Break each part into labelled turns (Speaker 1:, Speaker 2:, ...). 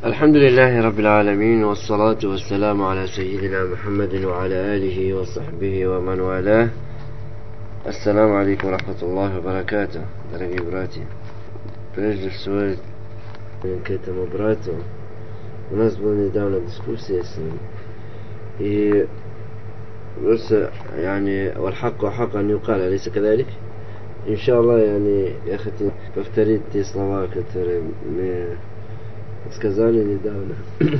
Speaker 1: الحمد لله رب العالمين، والصلاة والسلام على سيدنا محمد وعلى آله وصحبه ومن والاه. السلام عليكم ورحمة الله وبركاته. Дорогие братья, прежде всего, к этому брату у нас была недавно дискуссия с ним, и просто والحق حق أن يقال، أليس كذلك؟ Иншаллах, я хотел повторить те слова, которые мы сказали недавно.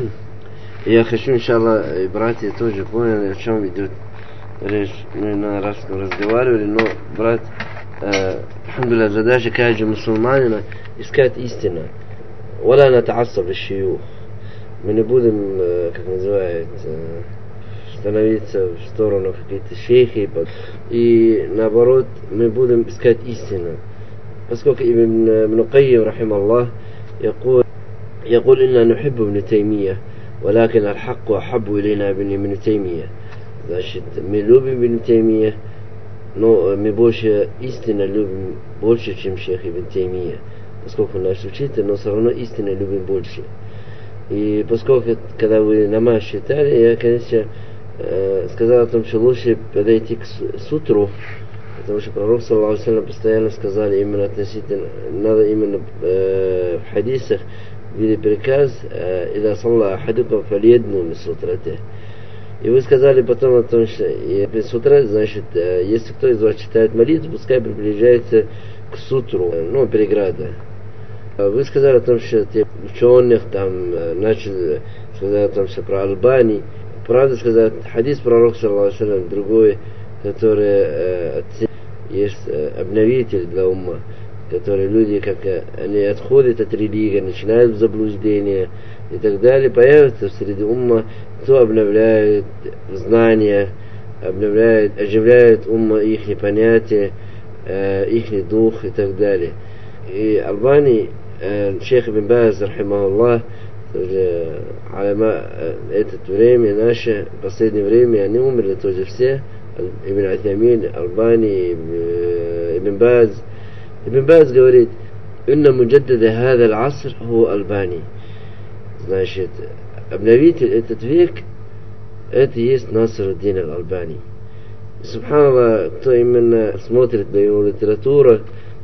Speaker 1: И я хочу, иншаллах, и братья тоже поняли, о чем идет речь. Мы на арабском разговаривали, но, брат, алхамдулилlah, задача каждого мусульманина искать истину. ولا نتعصب للشيوخ. Мы не будем, как называется, становиться в сторону какие-то шейхи, и наоборот мы будем искать истину, поскольку Ибн Кайим рахималлах يقول إننا نحب ابن تيمية ولكن الحق أحب إلينا من ابن تيمية. Значит, мы любим Ибн Теймия, но мы больше истинно любим больше, чем шейх Ибн Теймия, поскольку наш учитель, но все равно истинно любим больше. И поскольку, когда вы намаз читали, я, конечно, сказал о том, что лучше подойти к сутру, потому что пророк саллаллаху алейхи ва саллям постоянно сказали именно относительно, надо именно в хадисах виде приказ «Ида салла ахадукум фалиедну мин сутрате». И вы сказали потом о том, что сутра, значит, если кто из вас читает молитву, пускай приближается к сутру, преграда. Вы сказали о том, что те ученых там начали сказать о том, что про Албани. Правда сказать, хадис пророка саллаллаху алейхи ва саллям, другой, который есть обновитель для умма, которые люди, как они отходят от религии, начинают в заблуждение и так далее, появятся среди умма, кто обновляет знания, обновляет, оживляет умма, их понятия, их дух и так далее. И Албани, шейх Ибн Баз, рахимахуллах, тоже это время наше, последнее время, они умерли тоже все, Ибн Утаймин, Албани, Ибн Баз. Ибн Баз говорит: «Инна муджаддада хада аль-аср ху Албани». Значит, обновитель этот век, это есть Наср-ад-Дин аль-Албани. Субханаллах, кто именно смотрит на его литературу,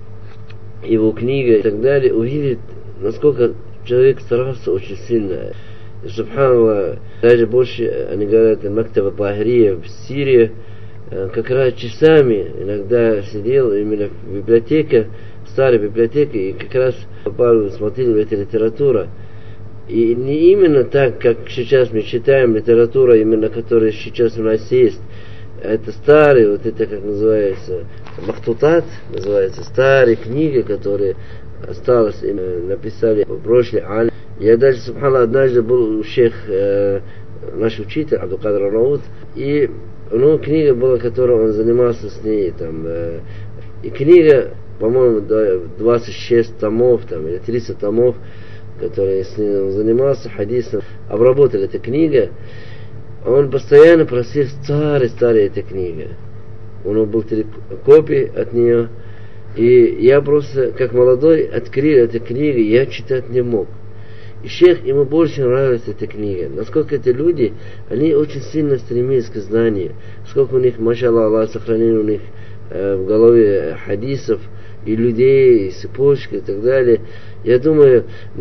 Speaker 1: его книги и так далее, увидит, насколько человек старался очень сильно. И, субханаллах, даже больше, они говорят, Мактаба Тахирия в Сирии, как раз часами иногда сидел именно в библиотеке, в старой библиотеке, и как раз попал, смотрел в эту литературу. И не именно так, как сейчас мы читаем литературу, именно которая сейчас у нас есть. Это старые, вот это как называется, махтутат, называется, старые книги, которые осталось, написали в прошлый али. Я даже, субханаллах, однажды был у шейх, наш учитель, Абдул-Кадр Арнаут, и книга была, которой он занимался с ней, там, и книга, по-моему, 26 томов, там, или 30 томов, которые с ним он занимался, хадисом, обработал эту книгу. Он постоянно просил старые эти книги. У него был 3 копии от нее. И я просто, как молодой, открыл эту книгу, я читать не мог. И шейх, ему больше нравилась эта книга. Насколько эти люди, они очень сильно стремились к знанию. Сколько у них, машаллах, Аллах сохранил у них в голове хадисов, и людей, и цепочки, и так далее. Я думаю,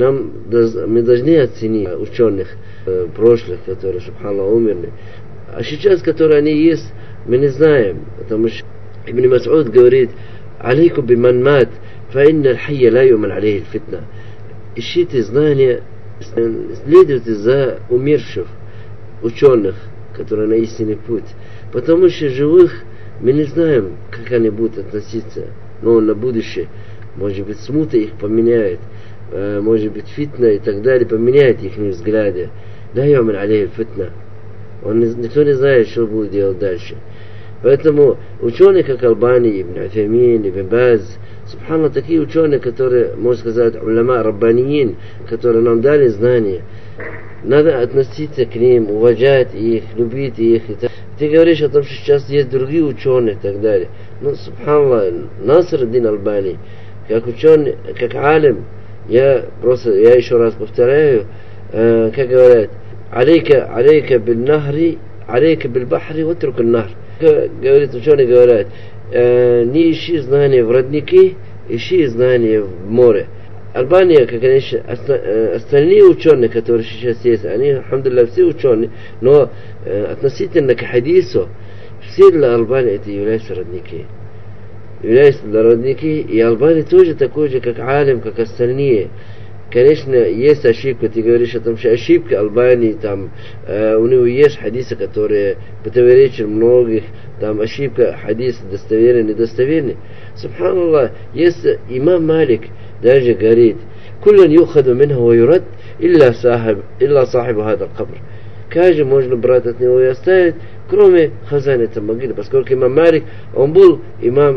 Speaker 1: мы должны оценить ученых прошлых, которые, субханаллах, умерли. А сейчас, которые они есть, мы не знаем. Потому что Ибн Мас'уд говорит: «Алейкум биман мат, фаинна аль-хайя ла юман алейхи аль-фитна». Ищите знания, следуйте за умерших ученых, которые на истинный путь. Потому что живых мы не знаем, как они будут относиться. Но на будущее, может быть, смута их поменяет, может быть, фитна и так далее поменяет их взгляды. Да, юман алейхи аль-фитна. Никто не знает, что будет делать дальше. Поэтому ученые, как Албани, Ибн Утаймин, Ибн Баз, субханаллах, такие ученые, которые, можно сказать, уляма раббаниин, которые нам дали знания, надо относиться к ним, уважать их, любить их. Ты говоришь о том, что сейчас есть другие ученые и так далее. Но, субханаллах, Наср-ад-Дин аль-Албани, как ученый, как алим, я еще раз повторяю, как говорят, алейка бил нахри, алейка бил бахри, ватрук нахр. Говорит, ученые говорят, не ищи знания в роднике, ищи знания в море. Албания, как конечно, остальные ученые, которые сейчас есть, они, алхамдулилля, все ученые, но относительно к хадису, все для Албании это являются родники. Являются для родники, и Албания тоже такой же, как алим, как остальные. Конечно, есть ошибка, ты говоришь о том, что ошибка Албании, там, у него есть хадисы, которые противоречат многих, там ошибка хадиса достоверный, недостоверный. Субханаллах, есть имам Малик, даже говорит, куллан юхаду минху ва юрад, илля сахибу хада кабр. Каждый можно брать от него и оставить, кроме хазана этой могилы, поскольку имам Малик, он был имам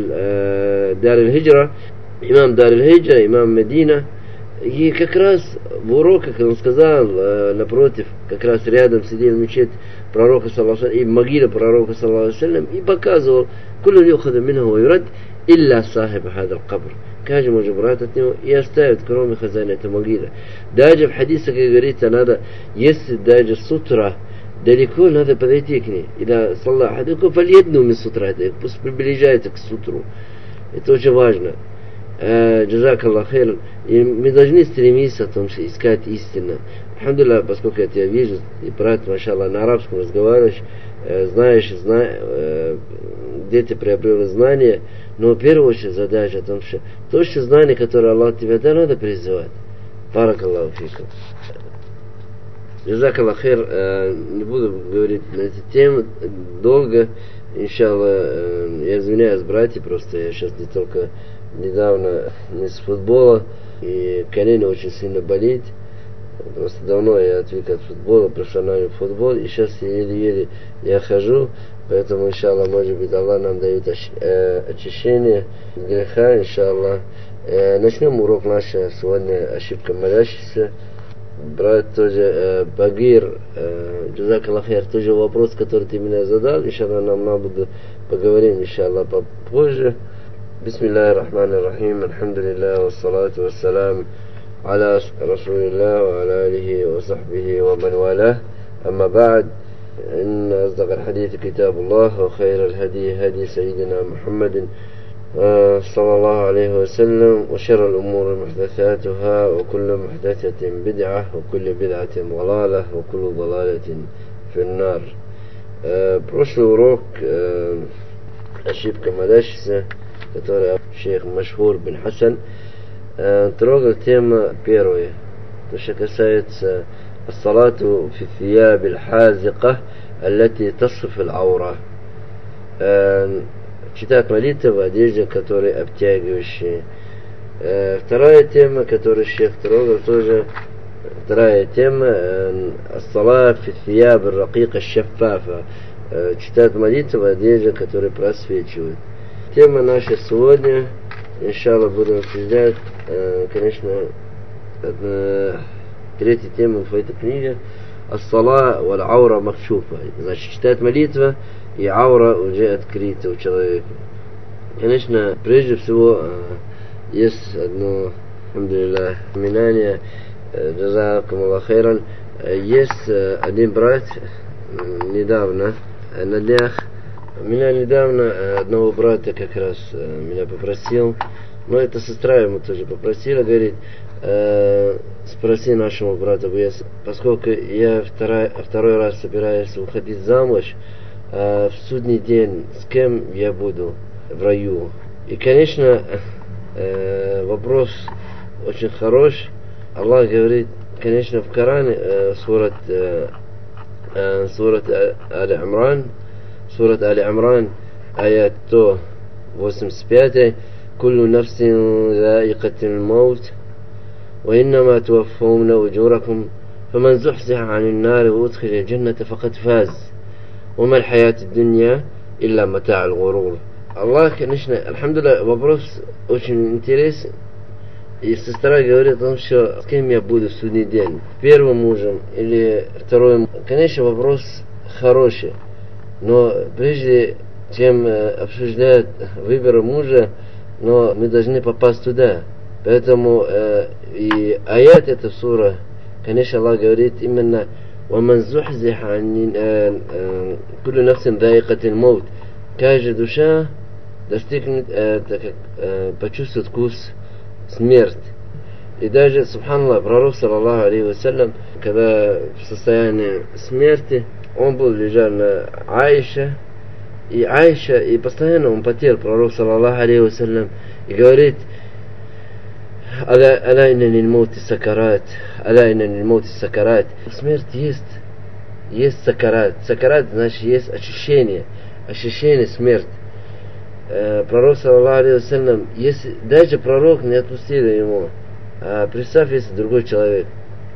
Speaker 1: Дар аль-Хиджра, имам Медина. И как раз в уроках он сказал, напротив, как раз рядом сидел мечеть пророка, саллаллаху алейхи, и могила пророка, саллаллаху алейхи, и показывал, куллу юхаду минху ва юрад, илля сахибу хада кабр. Каждый может брать от него и оставить, кроме хазана этой могилы. Даже в хадисах, как говорится, надо, если даже сутра далеко, надо подойти к ней. И саллаху алейхи, фальедну мин сутра, пусть приближается к сутру. Это очень важно. Джазак Аллах хайр. И мы должны стремиться о том, что искать истину. Алхамдулилlah, поскольку я тебя вижу, и брат, машаллах, на арабском разговариваешь, знаешь, где ты приобрел знания, но в первую очередь задача о том, что то, что знание, которое Аллах тебе дал, надо призывать. Баракаллаху фикум. Джазак Аллах хайр. Не буду говорить на эту тему долго. Иншаллах, я извиняюсь, братья, просто я сейчас не только недавно не с футбола, и колено очень сильно болит. Просто давно я отвык от футбола, профессиональный футбол, и сейчас еле-еле я хожу, поэтому, иншаллах, может быть, Аллах нам дает очищение греха, иншаллах. Начнем урок наш сегодня, ошибка молящихся. Брат тоже, Багир, Джазак Аллах хайр, тоже вопрос, который ты меня задал, иншаллах, нам надо поговорим, иншаллах, попозже. بسم الله الرحمن الرحيم الحمد لله والصلاة والسلام على رسول الله وعلى آله وصحبه ومن والاه أما بعد إن أصدق الحديث كتاب الله وخير الهدي هدي سيدنا محمد صلى الله عليه وسلم وشر الأمور محدثاتها وكل محدثة بدعة وكل بدعة ضلالة وكل ضلالة في النار. Прошлый урок ошибка молящихся, который шейх Машхур бин Хасан трогал тему первую, то, что касается الصلاة في الثياب الحازقة التي تصف العورة. Читать молитву в одежде, которая обтягивающая. Вторая тема, которую шейх трогал, тоже вторая тема الصلاة في الثياب الرقيقة الشفافة. Читать молитву в одежде, которая просвечивает. Тема наша сегодня, иншаллах, будем обсуждать, конечно, третья тема в этой книге, ас-сала валь аура макшуфа. Значит, читать молитва, и аура уже открыта у человека. Конечно, прежде всего, есть одно, алхамдулилlah, упоминание, джазакум Аллах хайран, есть один брат, недавно, на днях, меня недавно одного брата как раз меня попросил, но эта сестра ему тоже попросила, говорит, спроси нашему брату, поскольку я второй раз собираюсь уходить замуж, в судный день с кем я буду в раю. И, конечно, вопрос очень хорош. Аллах говорит, конечно, в Коране, сурат Али-Имран, Сурат Али-Имран, аят 185, «Куллу нафсин заикатил маут, ва иннама туаффауна уджуракум, фаман зухзиха анин нари ва удхиля джанната факад фаз, ва ма аль-хаят ад-дунья илля матаа аль-гурур». Аллах, конечно, алхамдулилlah, вопрос очень интересен. И сестра говорит о том, что с кем я буду в судный день, первым мужем или вторым. Конечно, вопрос хороший. Но прежде чем обсуждать выбор мужа, но мы должны попасть туда. Поэтому и аят эта сура конечно, Аллах говорит именно وَمَنْ زُحْزِحَ عَنِ كُلُّ نَفْسٍ ذَائِقَةِ الْمَوْتِ. Каждая душа достигнет, почувствует вкус смерти. И даже, субханаллах, пророк, саллаллаху алейхи вассалям, когда в состоянии смерти, он был лежал на Аиша, и постоянно он потел, пророк, саллаллаху алейхи вассалям, и говорит: «Аля инна лиль маути сакарат, аля инна лиль маути сакарат». Смерть есть сакарат. Сакарат значит есть ощущение смерти. Пророк, саллаллаху алейхи вассалям, если даже пророк не отпустил ему, представь, если другой человек.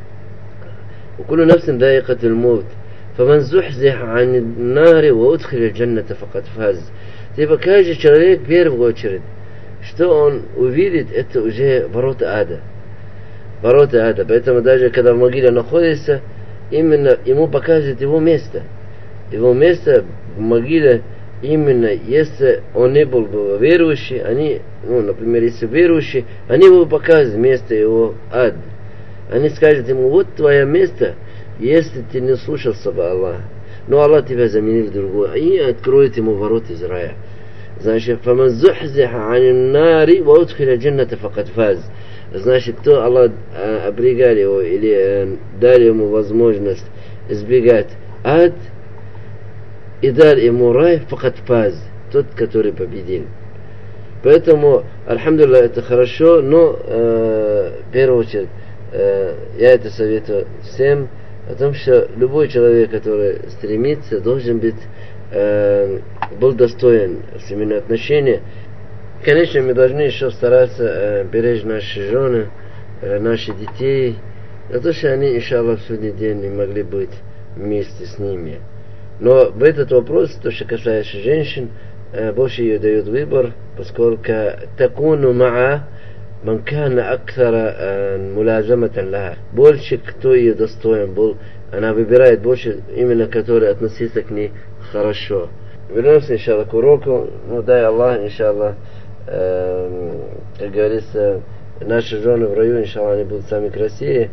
Speaker 1: وكل نفس ذائقة الموت فمن زحزح عن النار وأدخل الجنة فقد فاز. Типа каждый человек в первую очередь, что он увидит, это уже ворота ада. Поэтому даже когда в могиле находится, именно ему показывает его место. Его место в могиле, именно если он не был бы верующий, например, если верующий, они ему показывают место его ад. Они скажут ему: вот твое место, если ты не слушался бы Аллаха, но Аллах тебя заменил в другое, и откроет ему ворот из рая. Значит, فَمَنْ زُحْزِحَ عَنِ النَّارِ وَأُدْخِلَ الْجَنَّةَ فَقَدْ فَازَ. Значит, кто Аллах обрегал его или дал ему возможность избегать ад и дал ему рай, факат фаз, тот, который победил. Поэтому, альхамдулилlah, это хорошо, но в первую очередь я это советую всем, о том, что любой человек, который стремится, должен быть был достоин семейного отношения. Конечно, мы должны еще стараться беречь наши жены, наших детей, за то, что они, иншаллах, в судный день не могли быть вместе с ними. Но в этот вопрос, то, что касается женщин, больше ее дает выбор, поскольку такуну ма'a ман кана акthара мулазаматан лаха. Больше кто ее достоин был, она выбирает больше, именно который относится к ней хорошо. Вернемся, иншаллах, к уроку. Дай Аллах, иншаллах, как говорится, наши жены в раю, иншаллах, они будут сами красивее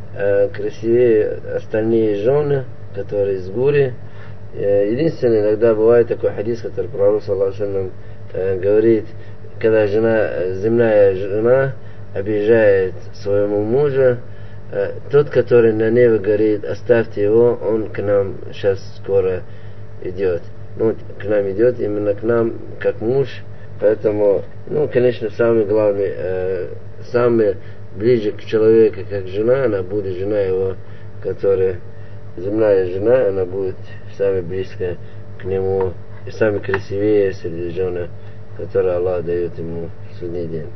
Speaker 1: остальные жены, которые из бури. Единственное, иногда бывает такой хадис, который пророк, саллаллаху алейхи ва саллям, говорит, когда земная жена обижает своему мужа, тот, который на небе говорит: оставьте его, он к нам сейчас скоро идет. К нам идет, именно к нам, как муж. Поэтому, конечно, самый главный, самый ближе к человеку, как жена, она будет жена его, которая земная жена, она будет самая близкая к нему и самая красивее среди жен, которые Аллах дает ему в судный день.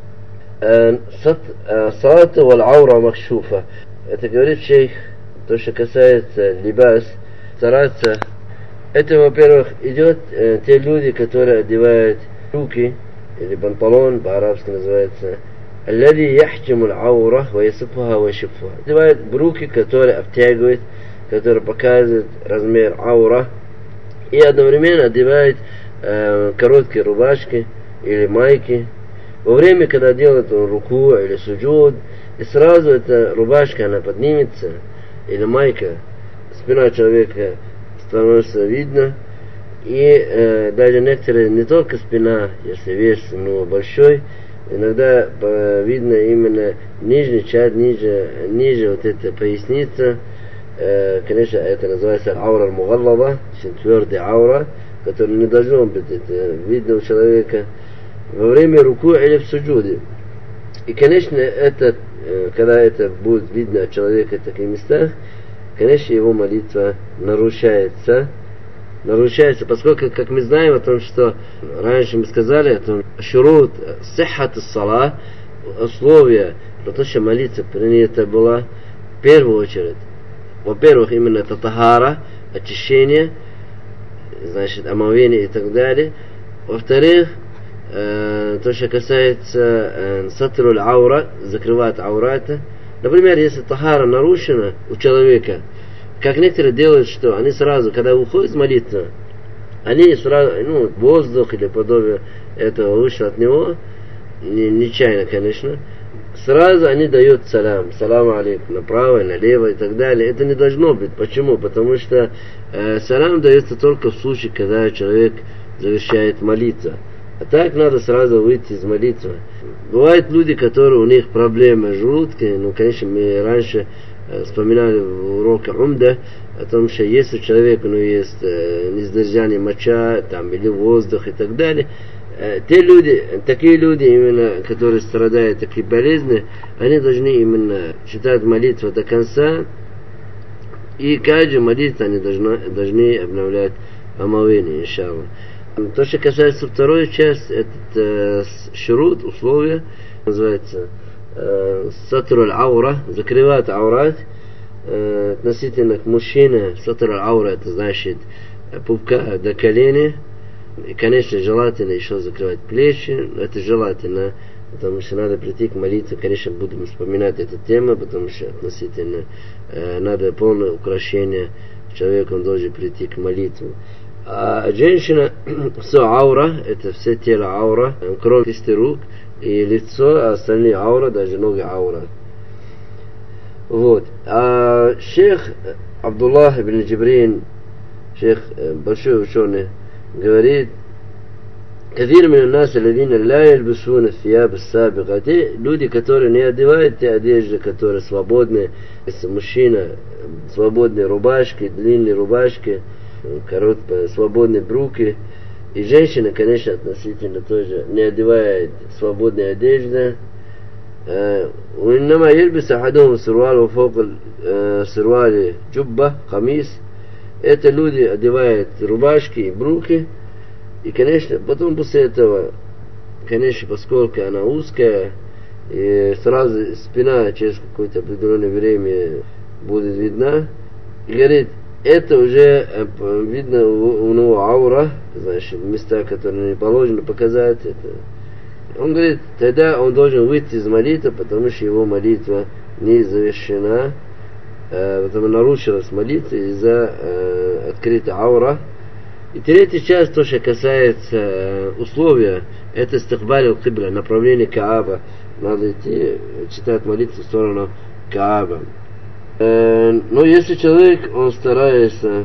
Speaker 1: Салату валь аура макшуфа. Это говорит шейх, то, что касается либас, стараться. Это, во-первых, идет те люди, которые одевают руки, или панталон, по-арабски называется, الذي يحجم العورة ويصفها ويشفها. Одевают брюки, которые обтягивают, которые показывают размер аура, и одновременно одевают короткие рубашки или майки. Во время, когда делает он руку или суджуд, и сразу эта рубашка, она поднимется, или майка, спина человека становится видно, и даже некоторые, не только спина, если вес большой, иногда видно именно нижняя часть, ниже вот эта поясница. Конечно, это называется аура аль-мугаллада, очень твердая аура, которая не должно быть это видно у человека во время руку или в суджуде. И, конечно, когда это будет видно от человека в таких местах, конечно, его молитва нарушается, поскольку, как мы знаем о том, что раньше мы сказали о том, шурут сиххат ас-сала, условия, потому что молитва принята была в первую очередь. Во-первых, именно это тахара, очищение, значит, омовение и так далее. Во-вторых, то, что касается сатруль аура, закрывать аурата. Например, если тахара нарушена у человека, как некоторые делают, что они сразу, когда уходят с молитвы, они сразу, воздух или подобие этого вышло от него, нечаянно, конечно, сразу они дают салам алейкум, направо, налево и так далее. Это не должно быть. Почему? Потому что салам дается только в случае, когда человек завершает молитву. А так надо сразу выйти из молитвы. Бывают люди, которые у них проблемы с желудком. Ну, конечно, мы раньше вспоминали в уроке Умда о том, что если у человека есть несдержание моча там, или воздух и так далее, такие люди, именно, которые страдают такие болезни, они должны именно читать молитву до конца, и каждую молитву они должны обновлять омовение, иншаллах. То, что касается второй части, это шурут, условия, называется сатр аль-аура, закрывать аурат, относительно к мужчине. Сатр аль-аура, это значит пупка до колени. И, конечно, желательно еще закрывать плечи. Это желательно, потому что надо прийти к молитве. Конечно, будем вспоминать эту тему, потому что относительно надо полное украшение. Человек, он должен прийти к молитве. А женщина, все аура, это все тело аура, кроме кисти рук и лицо, а остальные аура, даже ноги аура. Вот. А шейх Абдуллах ибн Джибрин, шейх большой ученый, говорит: كثير من الناس الذين لا يلبسون الثياب السابقة, те люди, которые не одевают те одежды, которые свободные, если мужчина, свободные рубашки, длинные рубашки, короткие, свободные брюки, и женщина, конечно, относительно тоже не одевает свободные одежды. وإنما يلبس أحدهم سروال وفوق سروال جبة قميص. Это люди одевают рубашки и брюки. И, конечно, потом после этого, конечно, поскольку она узкая, и сразу спина через какое-то определенное время будет видна, и говорит, это уже видно у него аура, значит, места, которые не положено показать. Это. Он говорит, тогда он должен выйти из молитвы, потому что его молитва не завершена, потому нарушилась молитва из-за открытой аура. И третья часть, то, что касается условия, это истихбаль аль-кибля, направление Кааба. Надо идти, читать молитву в сторону Кааба. Но если человек, старается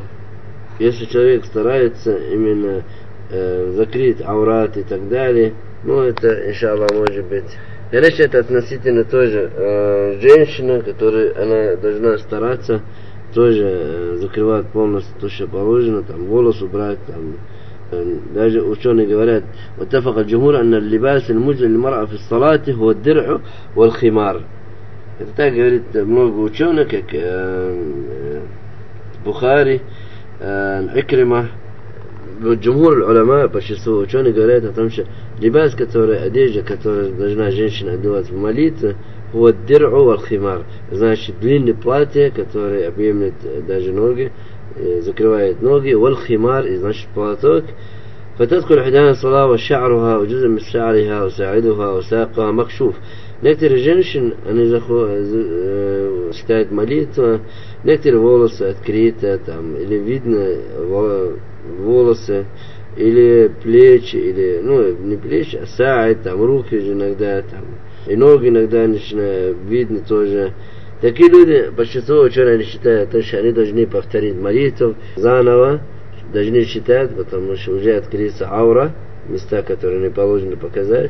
Speaker 1: именно закрыть аурат и так далее, это, иншаллах, может быть. Конечно, это относительно тоже женщина, которая она должна стараться тоже закрывать полностью то, что положено, там волос убрать, там даже ученые говорят: واتفق الجمهور أن اللباس المجزئ للمرأة في الصلاة هو الدرع والخمار. Это так говорит много ученых, как Бухари, Икрима. Джумхур уляма, большинство ученых говорят о том, что либас, одежда, которую должна женщина одевать в молитве, вот дир'у вал химар, значит длинное платье, которое объемлет даже ноги, закрывает ноги, вал химар, и значит платок. فتدخل أحيانا الصلاة وشعرها وجزء من شعرها وساعدها وساقها مكشوف. Некоторые женщины, они читают молитву, некоторые волосы открыты, там, или видно волосы, или плечи, или, не плечи, а саид, там, руки же иногда, там, и ноги иногда видно тоже. Такие люди, большинство ученых, они считают, что они должны повторить молитву заново, должны считать, потому что уже открыется аура, места, которые не положено показать.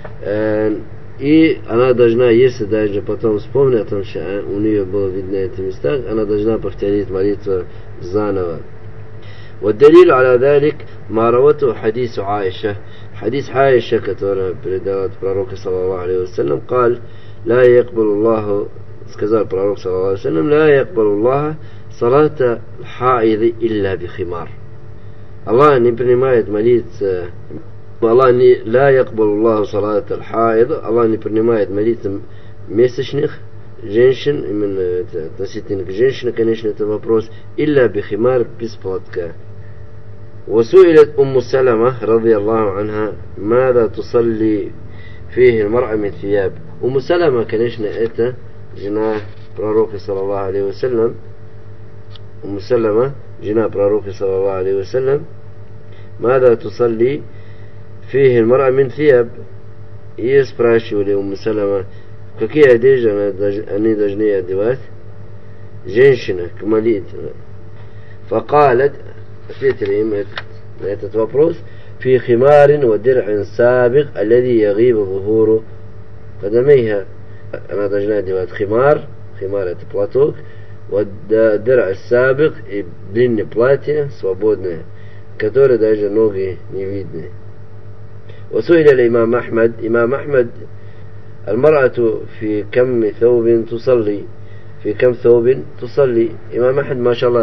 Speaker 1: И она должна, если даже потом вспомнить о том, что у нее было видно эти места, она должна повторить молитву заново. والدليل على ذلك ما روته حديث عائشة. حديث عائشة который передал от пророка саллаллаху алейхи вассалям, قال لا يقبل الله, сказал пророк саллаллаху алейхи вассалям, لا يقبل الله صلاة الحائض إلا بخمار. Аллах не принимает молиться, Аллах не لا يقبل الله صلاة الحائض, Аллах не принимает молиться месячных женщин, именно это относительно к женщине, конечно, это вопрос, إلا بخمار, без платка. وسئلت أم سلمة رضي الله عنها ماذا تصلي فيه المرأة من ثياب. أم سلمة, конечно, это жена пророка саллаллаху алейхи вассалям. أم سلمة, жена пророка саллаллаху алейхи вассалям. ماذا تصلي فيه المرأة من ثياب. И спрашивали Умму Салама, какие одежды они должны одевать? Женщина к молитве. Факалат, ответили им на этот вопрос, في خمار ودرع سابق الذي يغيب ظهور قدميها. Она должна одевать химар это платок, ودرع السابق и длинное платье, свободное, которое даже ноги не видны. وسئل الإمام أحمد إمام أحمد المرأة في كم ثوب تصلي إمام أحمد ما شاء الله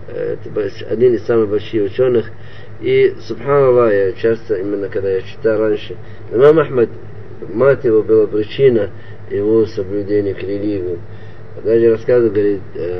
Speaker 1: один из самых больших ученых. И, субханаллах, я часто, именно когда я читал раньше, имам Ахмад, мать его была причина его соблюдения к религии. Даже рассказывал, говорит,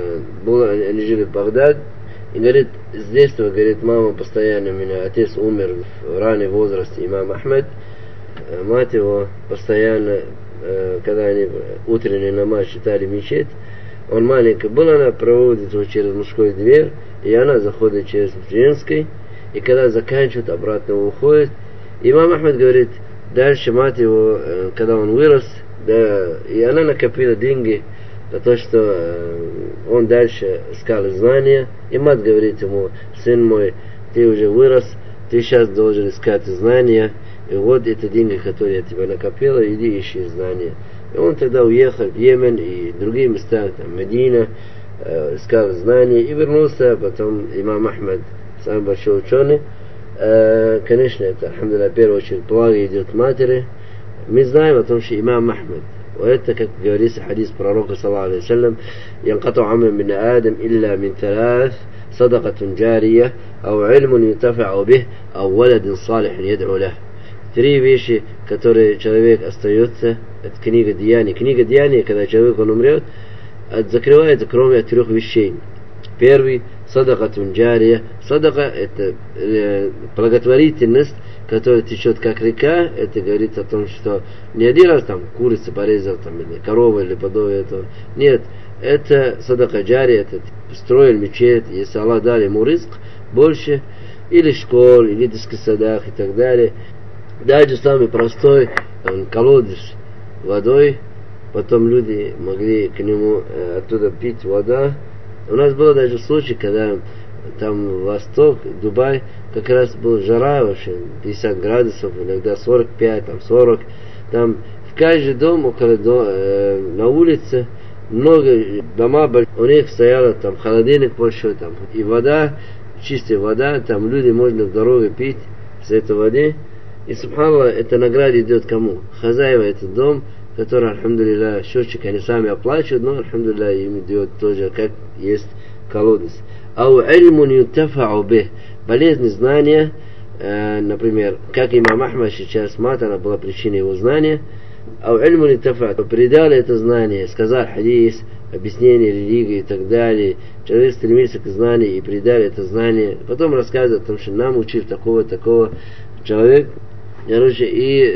Speaker 1: они жили в Багдад, и говорит, с детства, говорит, мама постоянно меня, отец умер в раннем возрасте, имам Ахмад, мать его постоянно, когда они утренний намаз читали в мечеть, он маленький был, она проводит его через мужскую дверь, и она заходит через женской, и когда заканчивает, обратно уходит. Имам Ахмад говорит, дальше мать его, когда он вырос, да, и она накопила деньги за то, что он дальше искал знания, и мать говорит ему, сын мой, ты уже вырос, ты сейчас должен искать знания, и вот эти деньги, которые я тебе накопила, иди ищи знания. И он тогда уехал в Йемен и другие места, там Медина, искал знания и вернулся. Потом имам Ахмад, самый большой ученый. Конечно, это, алхамдулилlah, в первую очередь благо идет матери. Мы знаем о том, что имам Ахмад, это, как говорится, хадис пророка, саллаллаху алейхи вассалям, ينقطع عمل من آدم إلا من ثلاث صدقة جارية أو علم ينتفع به أو ولد صالح يدعو له. Три вещи, которые человек остается, это книга Деяний. Книга Деяний, когда человек он умрет, закрывается кроме от трех вещей. Первый — садакатун джария. Садака — это благотворительность, которая течет как река. Это говорит о том, что не один раз там курица порезал, там, или корова, или подобное этого. Нет, это садака джария, это строил мечеть, если Аллах дал ему ризк больше, или школ, или детский садах и так далее. Даже самый простой колодец водой, потом люди могли к нему оттуда пить вода. У нас был даже случай, когда там восток, Дубай, как раз была жара вообще, 50 градусов, иногда 45, там 40. Там в каждый дом, около на улице, много дома, у них стояло там холодильник большой, там и вода, чистая вода, там люди можно в дороге пить с этой воды. И, субханаллах, эта награда идет кому? Хозяева этот дом, который, алхамдулилля, счетчик они сами оплачивают, но, алхамдулилля, им идет тоже, как есть колодец. Ау ильмун юнтафау бих. Полезные знания, например, как имам Ахмад сейчас, мать, она была причиной его знания. Ау ильмун юнтафау. Передали это знание, сказал хадис, объяснение религии и так далее. Человек стремится к знанию и передали это знание. Потом рассказывает о том, что нам учил такого человек. Короче,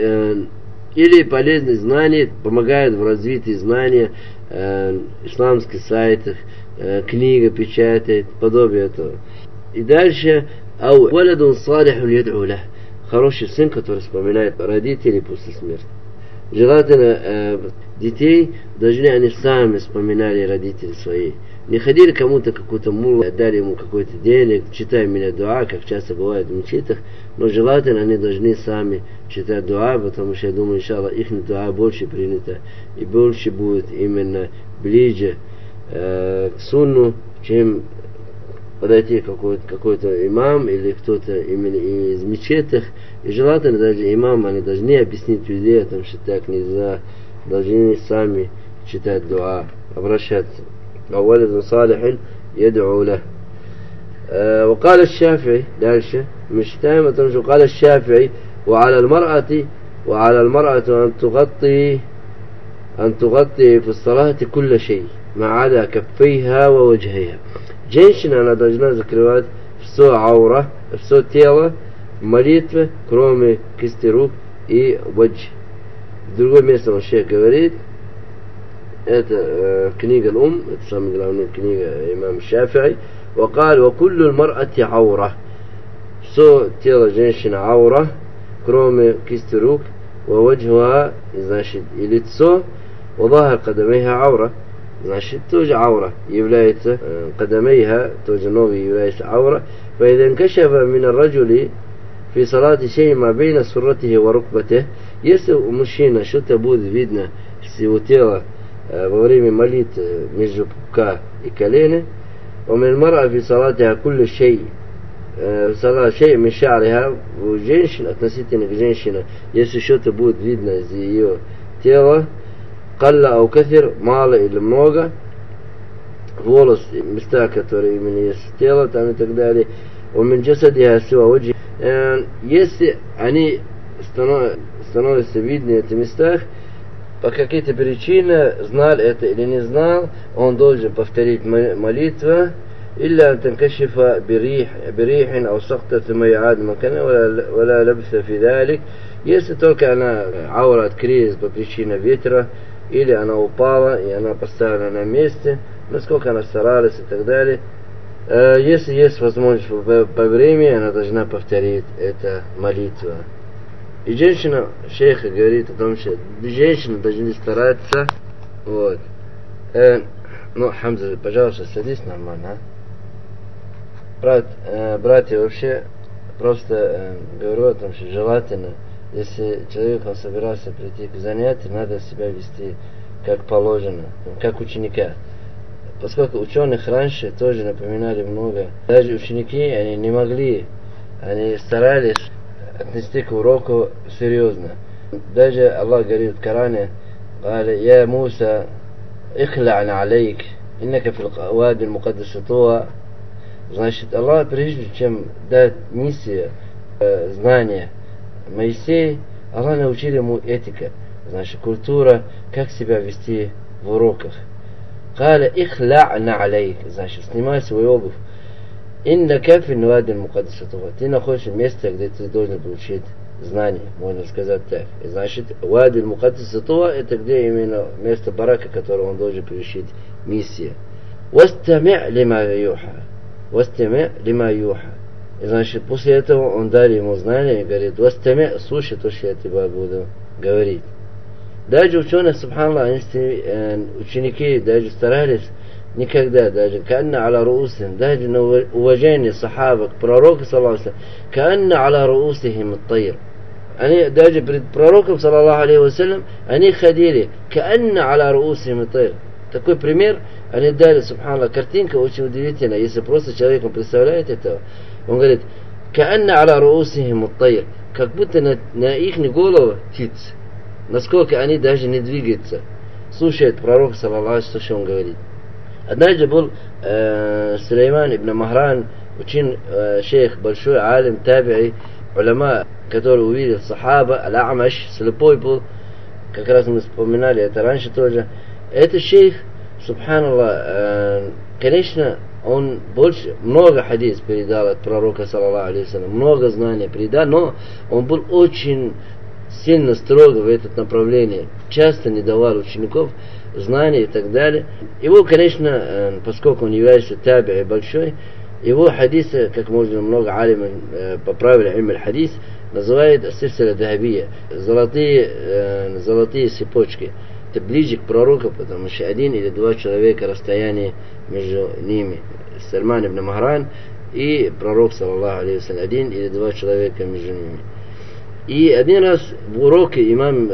Speaker 1: или полезные знания помогают в развитии знания, исламских сайтах, книга печатает, подобие этого. И дальше, ау валадун салихун яд'у лах. Хороший сын, который вспоминает родителей после смерти. Желательно детей должны они сами вспоминали родители свои. Не ходили кому-то какую-то мулу, дали ему какой-то денег, читай меня дуа, как часто бывает в мечетах, но желательно они должны сами читать дуа, потому что я думаю, иншаллах, их дуа больше принято и больше будет именно ближе к сунну, чем подойти какой-то имам или кто-то именно из мечетах. И желательно даже имам, они должны объяснить людей о том, что так нельзя, должны сами читать дуа, обращаться. ولد صالح يدعو له. وقال الشافعي دالشة مش تام تمشي. قال الشافعي وعلى المرأة أن تغطي في الصلاة كل شيء ما عدا كفيها ووجهها. Женщина, она должна закрывать все аура, все тело в молитве, кроме кисти рук и вадж. В другом месте он шейх говорит, это книга Ум, это самая главная книга имам Шафи'и. وقال وكل المرأة عورة. Все тело женщины аура, кроме кисти рук, ووجهها, значит, и лицо, وظاهر قدميها عورة. Значит, тоже аура является, قدميها тоже ноги является аура. فإذا انكشف من الرجل في صلاة شيء ما بين سرته وركبته, если у мужчины что-то будет видно с его тела во время молитвы между пупка и колена, ومن المرأة في صلاتها كل شيء صلاة شيء من شعرها, у женщин, относительно к женщине, если что-то будет видно из ее тела, قل أو كثر, мало или много, волос, места, которые именно есть тело там и так далее, ومن جسدها سوى وجه, если они становятся видны в этих местах, по какой-то причине, знал это или не знал, он должен повторить молитву, إلا أن تنكشف بريح أو سقطة ثم يعاد مكانه ولا لبث في ذلك. Если только она аура открылась по причине ветра, или она упала и она поставлена на месте, насколько она старалась и так далее, если есть возможность по времени, она должна повторить эту молитву. И женщина, шейх говорит о том, что женщины должны стараться. Вот. Ну, Хамза, пожалуйста, садись нормально. Братья, вообще просто говорю о том, что желательно, если человек собирался прийти к занятию, надо себя вести как положено, как ученика. Поскольку ученых раньше тоже напоминали много, даже ученики, они не могли, они старались отнести к уроку серьезно. Даже Аллах говорит в Коране: «Я Муса, ихлa'на алейк, иннака фил вади аль-мукаддас туа». Значит, Аллах, прежде чем дать миссию, знания Моисею, Аллах научил ему этика, значит, культура, как себя вести в уроках. «Каля ихлa'на алейк», значит, снимай свою обувь. «Иннака фил вади аль-мукаддас туа». Ты находишься в месте, где ты должен получить знания, можно сказать так. И значит, вади аль-мукаддас туа, это где именно место барака, которое он должен получить миссию. «Вастами' лима юха». «Вастами' лима юха». И значит, после этого он дал ему знания и говорит: «Вастами'», слушай то, что я тебе буду говорить. Даже ученые, субханаллах, ученики даже старались никогда, даже «Каанна аля руусихим», даже на уважение сахаба к пророку, саллаллаху алейхи, «Каанна аля руусихим ат-тайр». Они даже пред пророком, саллаллаху алейхи вассалям, они ходили «Каанна аля руусихим ат-тайр». Такой пример они дали, субханаллах, картинка очень удивительная, если просто человек представляет этого. Он говорит: «Каанна аля руусихим ат-тайр», как будто на их голову птицы, насколько они даже не двигаются, слушает пророк, саллаллаху алейхи, что он говорит. Однажды был Сулейман ибн Махран, очень шейх, большой алим, таби'i, уляма, который увидел сахаба, аль-Амаш, слепой был, как раз мы вспоминали это раньше тоже. Этот шейх, субханаллах, конечно, он много хадис передал от пророка, саллаллаху алейхи, много знаний передал, но он был очень сильно строго в это направление, часто не давал учеников знаний и так далее. Его, конечно, поскольку он является таби'и большой, его хадисы, как можно много алимов по правилам илм хадис, называют сильсиля дахабия, золотые цепочки. Это ближе к пророку, потому что один или два человека расстояние между ними. Сулейман ибн Махран и пророк, саллаллаху алейхи вассалям, один или два человека между ними. И один раз в уроке имам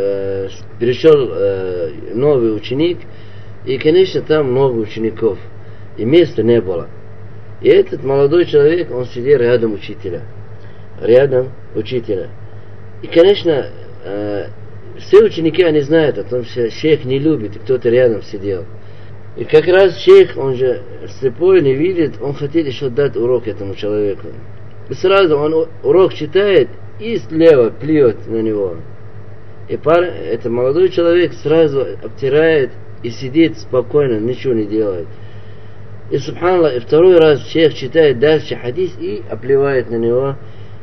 Speaker 1: пришел новый ученик, и, конечно, там много учеников, и места не было. И этот молодой человек, он сидел рядом учителя. И, конечно, все ученики, они знают о том, что шейх не любит, и кто-то рядом сидел. И как раз шейх, он же слепой, не видит, он хотел еще дать урок этому человеку. И сразу он урок читает, и слева плюет на него. И этот молодой человек сразу обтирает и сидит спокойно, ничего не делает. И, субханаллах, и второй раз шейх читает дальше хадис и обливает на него,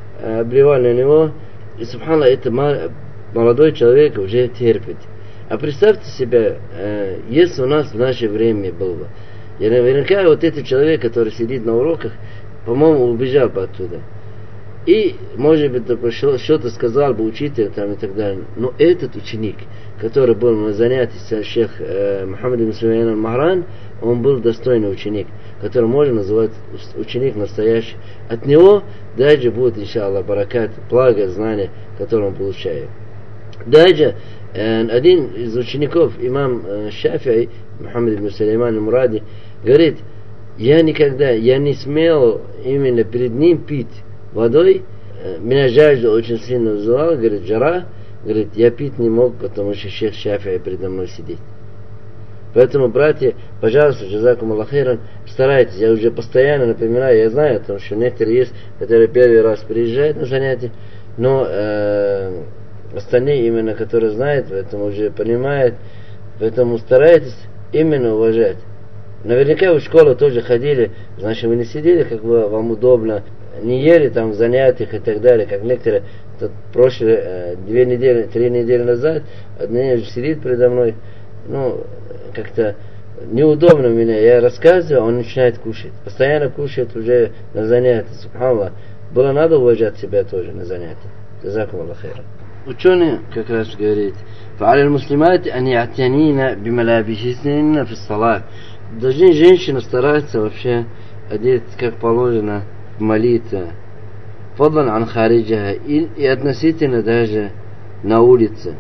Speaker 1: и, субханаллах, это молодой человек уже терпит. А представьте себе, если у нас в наше время было бы, и наверняка вот этот человек, который сидит на уроках, по-моему, убежал бы оттуда. И, может быть, что-то сказал бы учитель там, и так далее. Но этот ученик, который был на занятии с шейх Мухаммад ибн Сулейман аль-Махран, он был достойный ученик, который можно называть ученик настоящий. От него даже будет, иншаллах, баракат, благо, знания, которые он получает. Даже один из учеников, имам Шафи'и, Мухаммад ибн Сулейман аль-Муради, говорит, я не смел именно перед ним пить водой, меня жажда очень сильно вызывала, говорит, жара, говорит, я пить не мог, потому что шейх Шафи'и передо мной сидит. Поэтому, братья, пожалуйста, джазакум Аллах хайран, старайтесь, я уже постоянно напоминаю, я знаю, потому что некоторые есть, которые первый раз приезжают на занятия, но остальные именно, которые знают, поэтому уже понимают, поэтому старайтесь именно уважать. Наверняка вы в школу тоже ходили, значит, вы не сидели, как бы вам удобно, не ели там в занятиях и так далее, как некоторые, прошлые 2 недели, 3 недели назад, один уже сидит передо мной, ну, как-то неудобно меня, я рассказываю, он начинает кушать, постоянно кушает уже на занятиях, субханаллах. Было надо уважать себя тоже на занятиях. Джазакум Аллах хайран. Ученый как раз говорит, فعلى المسلمات أن يعتنين بملابسهن في الصلاة. Должны женщины стараться вообще одеть как положено, молиться. فضلا عن خارجها, и относительно даже на улице.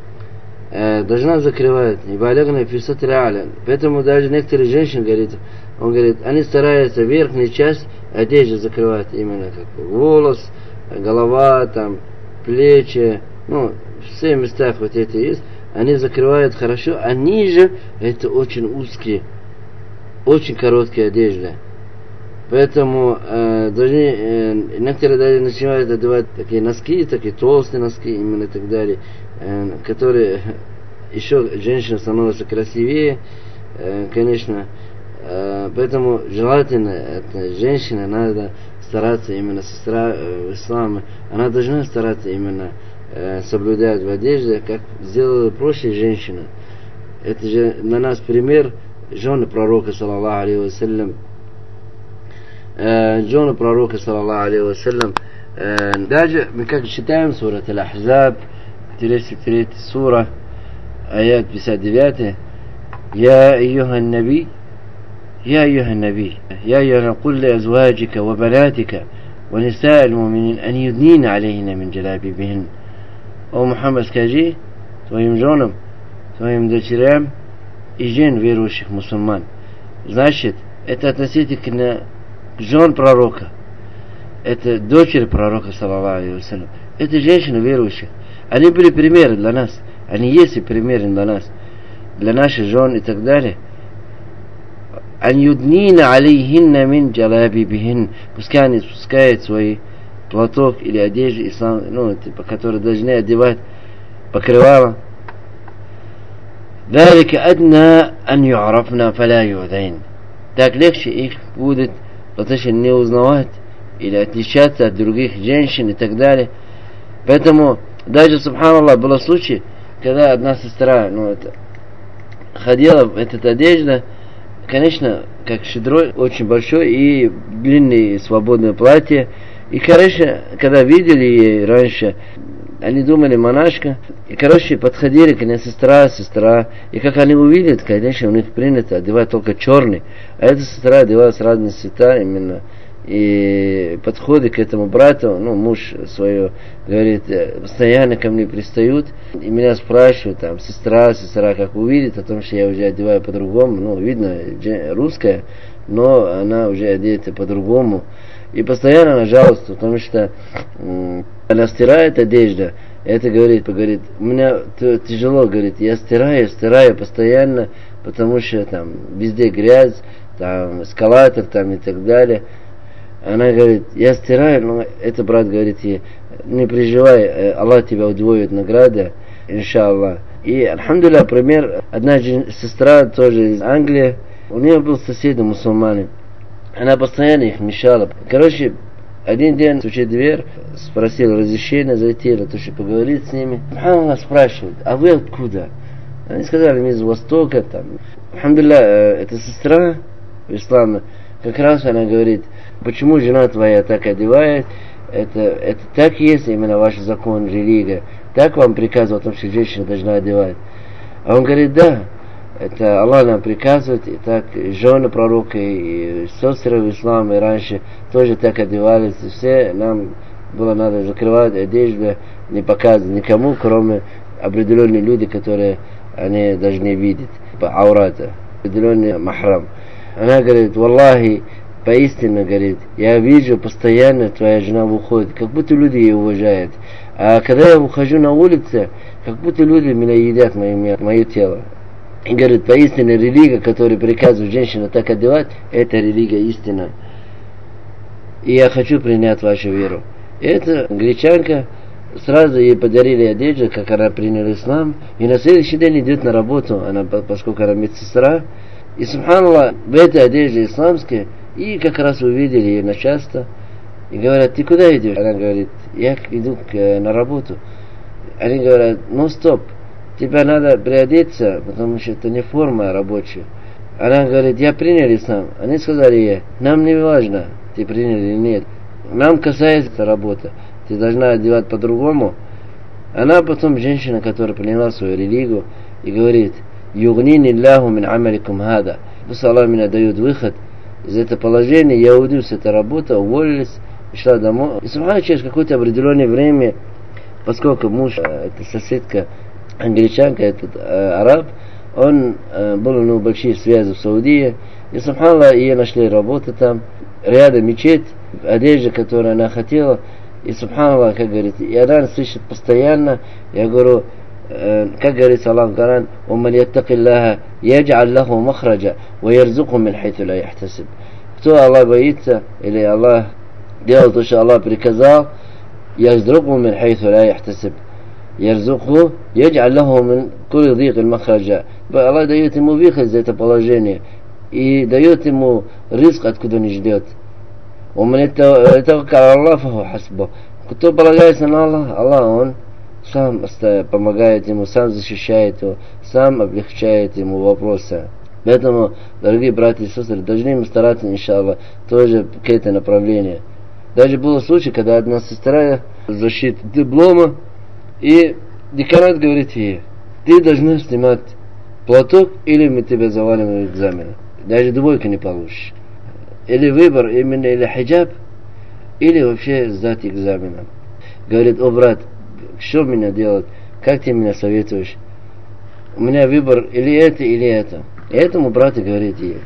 Speaker 1: Должна закрывать. И балягна фисат реален. Поэтому даже некоторые женщины, он говорит, они стараются верхнюю часть одежды закрывать, именно как волос, голова, там, плечи, ну, все места вот эти есть, они закрывают хорошо, а ниже это очень узкие, очень короткие одежды. Поэтому некоторые даже начинают одевать такие носки, такие толстые носки, именно и так далее, которые еще женщина становится красивее, конечно. Поэтому желательно, это женщина, надо стараться, именно сестра ислама, она должна стараться именно соблюдать в одежде, как сделала прошлая женщина. Это же на нас пример жены пророка, саллаллаху алейхи вассалям. Жены пророка, саллаллаху алейхи вассалям. Даже мы как читаем сурат Аль-Ахзаб, 33 сура, аят 59. Я أيها النبي يا أيها النبي يا أيها قل لأزواجك وبناتك ونساء المؤمنين أن يدنين عليهن من جلابيبهن. О Мухаммад, скажи своим женам, своим дочерям и жен верующих мусульман. Значит, это относительно жен пророка. Это дочери пророка, саллаллаху алейхи вассалям. Это женщины верующих. Они были примеры для нас. Они есть примеры для нас. Для наших жен и так далее. Ан юднина алейхинна мин джалабибихин. Пускай они спускают свои платок или одежду, ну, типа, которые должны одевать покрывало. ذلك أدنى أن يعرفنا فلا يؤذين. Так легче их будет, потому что не узнавать или отличаться от других женщин и так далее. Поэтому даже, субханаллах, был случай, когда одна сестра, ну, это, ходила в этой одежде, конечно, как шедрой, очень большой и длинное свободное платье. И, короче, когда видели ее раньше, они думали монашка, и, короче, подходили к ней сестра, и как они увидят, конечно, у них принято одевать только черный, а эта сестра одевалась разные цвета именно, и подходы к этому брату, ну, муж свой, говорит, постоянно ко мне пристают, и меня спрашивают, там, сестра, как увидит, о том, что я уже одеваю по-другому, ну, видно, русская, но она уже одета по-другому. И постоянно она жалуется, потому что она стирает одежду. Это говорит, мне тяжело, говорит, я стираю постоянно, потому что там везде грязь, там эскалатор там и так далее. Она говорит, я стираю, но это брат говорит ей, не переживай, Аллах тебя удвоит награды, иншаллах. И, альхамдулилля, пример, одна сестра тоже из Англии, у нее был сосед мусульманин. Она постоянно их мешала. Короче, один день стучит в дверь, спросил разрешения зайти, то что поговорить с ними. Она спрашивает, а вы откуда? Они сказали, мы из Востока. Там. Алхамдулилля, эта сестра в исламе, как раз она говорит, почему жена твоя так одевает, это так есть именно ваш закон, религия, так вам приказывает о том, что женщина должна одевать. А он говорит, да, это Аллах нам приказывает, и так жены пророка, и сестры в исламе раньше тоже так одевались, и все нам было надо закрывать одежду, не показывать никому, кроме определенных людей, которые они должны видеть, по аурата, определенный махрам. Она говорит, валлахи, поистине, говорит, я вижу постоянно, твоя жена выходит, как будто люди ее уважают. А когда я выхожу на улицу, как будто люди меня едят, мое тело. И говорит, поистине религия, которая приказывает женщине так одевать, это религия истина. И я хочу принять вашу веру. И эта гречанка, сразу ей подарили одежду, как она приняла ислам, и на следующий день идет на работу, она, поскольку она медсестра, и, субханаллах, в этой одежде исламской, и как раз увидели ее начальство, и говорят, ты куда идешь? Она говорит, я иду на работу. Они говорят, ну стоп, тебе надо приодеться, потому что это не форма рабочая. Она говорит, я принял ислам. Они сказали ей, нам не важно, ты принял или нет. Нам касается работа. Ты должна одевать по-другому. Она потом, женщина, которая приняла свою религию, и говорит, югнини ляху мин амаликум хада. Пусть Аллах меня дает выход из этого положения, я уйду с этой работы, уволилась, шла домой. И субханаллах, через какое-то определенное время, поскольку муж, это соседка, англичанка, этот араб, он был у него большие связи в Саудии, и субханаллах, ее нашли работу там, рядом мечеть, одежда, которую она хотела, и субханаллах, как говорится, и она слышит постоянно, я говорю, как говорится Аллах в Коране, وَمَنْ يَتَّقِ اللَّهَ يَجْعَلْ لَهُ مَخْرَجًا وَيَرْزُقْهُ مِنْ حَيْثُ لَا يَحْتَسِبُ. Кто Аллах боится, или Аллах делал то, что Аллах приказал, يَرْزُقْهُ مِنْ حَيْثُ لَا يَحْتَسِبُ. يَرْزُقْهُ يَجْعَلْ لَهُ مِنْ كُلِّ ضِيقٍ مَخْرَجًا. Аллах дает ему выход из этого положения и дает ему риск, откуда не ждет. وَمَنْ يَتَوَكَّلْ عَلَى اللَّهِ فَهُوَ حَسْبُهُ. Кто полагается на Аллаха, Аллах, он сам помогает ему, сам защищает его, сам облегчает ему вопросы. Поэтому, дорогие братья и сестры, должны мы стараться, иншаллах, тоже к этому направлению. Даже был случай, когда одна сестра защиты диплома, и деканат говорит ей, ты должна снимать платок, или мы тебя завалим в экзамен. Даже двойку не получишь. Или выбор, именно или хиджаб, или вообще сдать экзаменом. Говорит, о брат, что мне делать? Как ты меня советуешь? У меня выбор или это, или это. И этому брату говорит ей,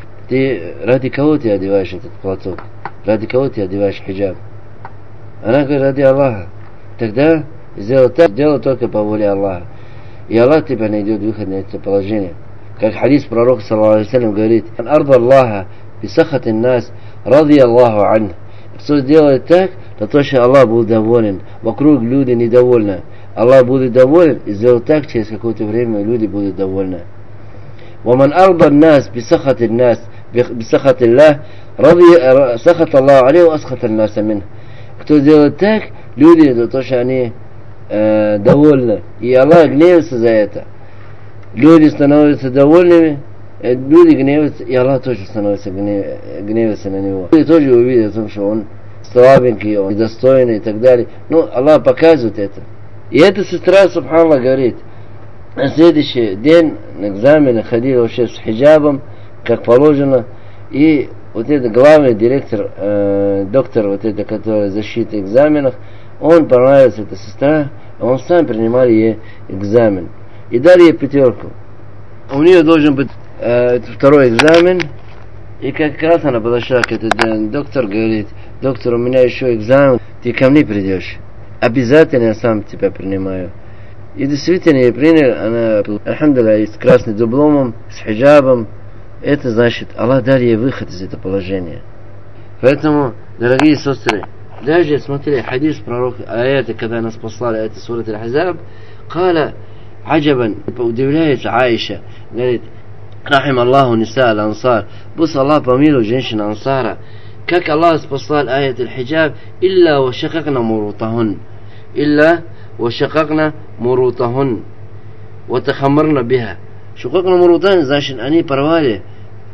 Speaker 1: ты ради кого ты одеваешь этот платок? Ради кого ты одеваешь хиджаб? Она говорит, ради Аллаха. Тогда сделай так, сделай только по воле Аллаха. И Аллах тебя найдет выход на это положение. Как хадис пророка, саллаллаху алейхи ва саллям, говорит, арда Аллаха бисахат ин-нас ради Аллаху ан. Кто сделает так, то точно Аллах будет доволен. Вокруг люди недовольны. Аллах будет доволен и сделает так, через какое-то время люди будут довольны. وَمَنْ أَرْضَى النَّاسِ بِسَخَطِ اللَّهِ رَضِيَ سَخَطَ اللَّهُ عَلَيْهِ وَأَسْخَطَ النَّاسَ مِنْهُ. Кто делает так, люди, то точно они довольны. И Аллах гневается за это. Люди становятся довольными, люди гневаются, и Аллах тоже становится гневаться на него. Люди тоже увидят о том, что он слабенький, он недостойный и так далее. Но Аллах показывает это. И эта сестра, субханаллах, говорит, на следующий день на экзамены ходила вообще с хиджабом, как положено. И вот этот главный директор, доктор, вот это, который защита экзаменов, он понравился, эта сестра, он сам принимал ей экзамен. И дали ей 5. У нее должен быть второй экзамен. И как раз она подошла к этому доктору, говорит, доктор, у меня еще экзамен, ты ко мне придешь. Обязательно я сам тебя принимаю. И действительно ее приняли, она, альхамдулилля, с красным дипломом, с хиджабом. Это значит, Аллах дал ей выход из этого положения. Поэтому, дорогие сестры, даже смотрели хадис пророка, аяты, когда нас послали, это сурат Аль-Ахзаб, قال عجبا, удивляется Аиша, говорит, рахим Аллаху ниса аль-ансар, пусть Аллах помилует женщин ансара, как Аллах спасал аят аль-хиджаб, илля ва шакакна мурутахун, илля ва шакакна мурутахун, ва тахамарна биха. Шакакна мурутахун, значит, они порвали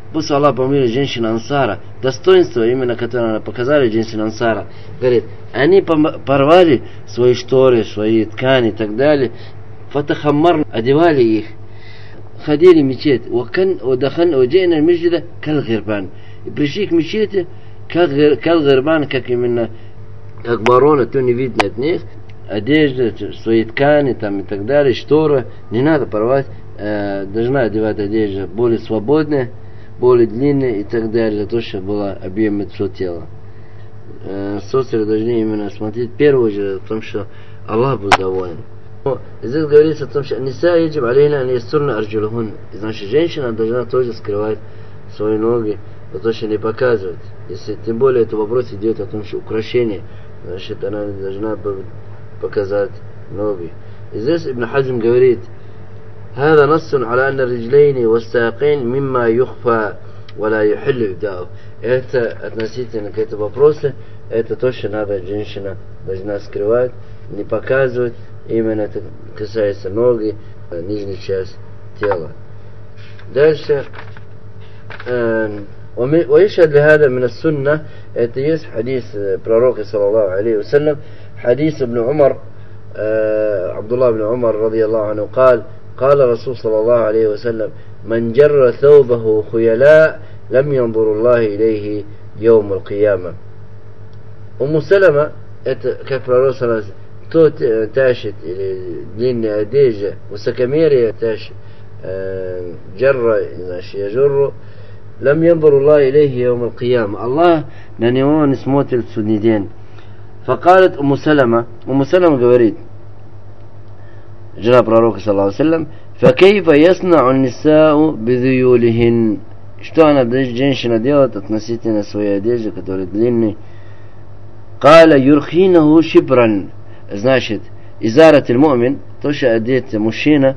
Speaker 1: Пусть Аллах помилует женщин Ансара. Достоинство, именно которое она показали женщин Ансара. Говорит, они порвали свои шторы, свои ткани и так далее. Фатахаммар, одевали их. Ходили в мечеть. Уджейна мечети кал-гирбан. И пришли к мечети, как кал-гирбан, как именно, как ворона, то не видно от них. Одежда, свои ткани там и так далее, штора. Не надо порвать. Должна одевать одежду более свободная, более длинная и так далее, для того, чтобы было объем все тело. Сестры должны именно смотреть в первую очередь о том, что Аллах будет доволен. Здесь говорится о том, что «Ниса яджиб алейна ан яссурна арджулухун». Значит, женщина должна тоже скрывать свои ноги, для того, чтобы не показывать. Если тем более это вопрос идет о том, что украшение, значит, она должна показать ноги. И здесь Ибн Хазм говорит: هذا نص على أن الرجلين والساقين مما يخفى ولا يحل إبداؤه. Это относительно к этому вопросу, это то, что надо, женщина должна скрывать, не показывать. Именно это касается ноги, нижней части тела. Дальше. ويشهد لهذا من السنة. Это есть حديث пророка صلى الله عليه وسلم. حديث ابن عمر عبد الله بن عمر رضي الله عنه قال: قال رسول صلى الله عليه وسلم: من جر ثوبه خيلاء لم ينظر الله إليه يوم القيامة. Салама, это как пророк صلى الله عليه وسلم, кто тащит или длинная одежда, высокомерие тащит, джарра, значит, яжурру, лам янзуру Аллах илейхи йоум аль-кияма. Аллах на него не смотрит в судный день. Факалат Салама говорит, жена пророка, саллаллаху алейхи ва саллям: факейфа яснау нисау бидуюлихин. Что она, женщина, делает относительно своей одежды, которая длинная? Каля юрхинаху шибран. Значит, изарат аль-му'мин, то, что одет мужчина,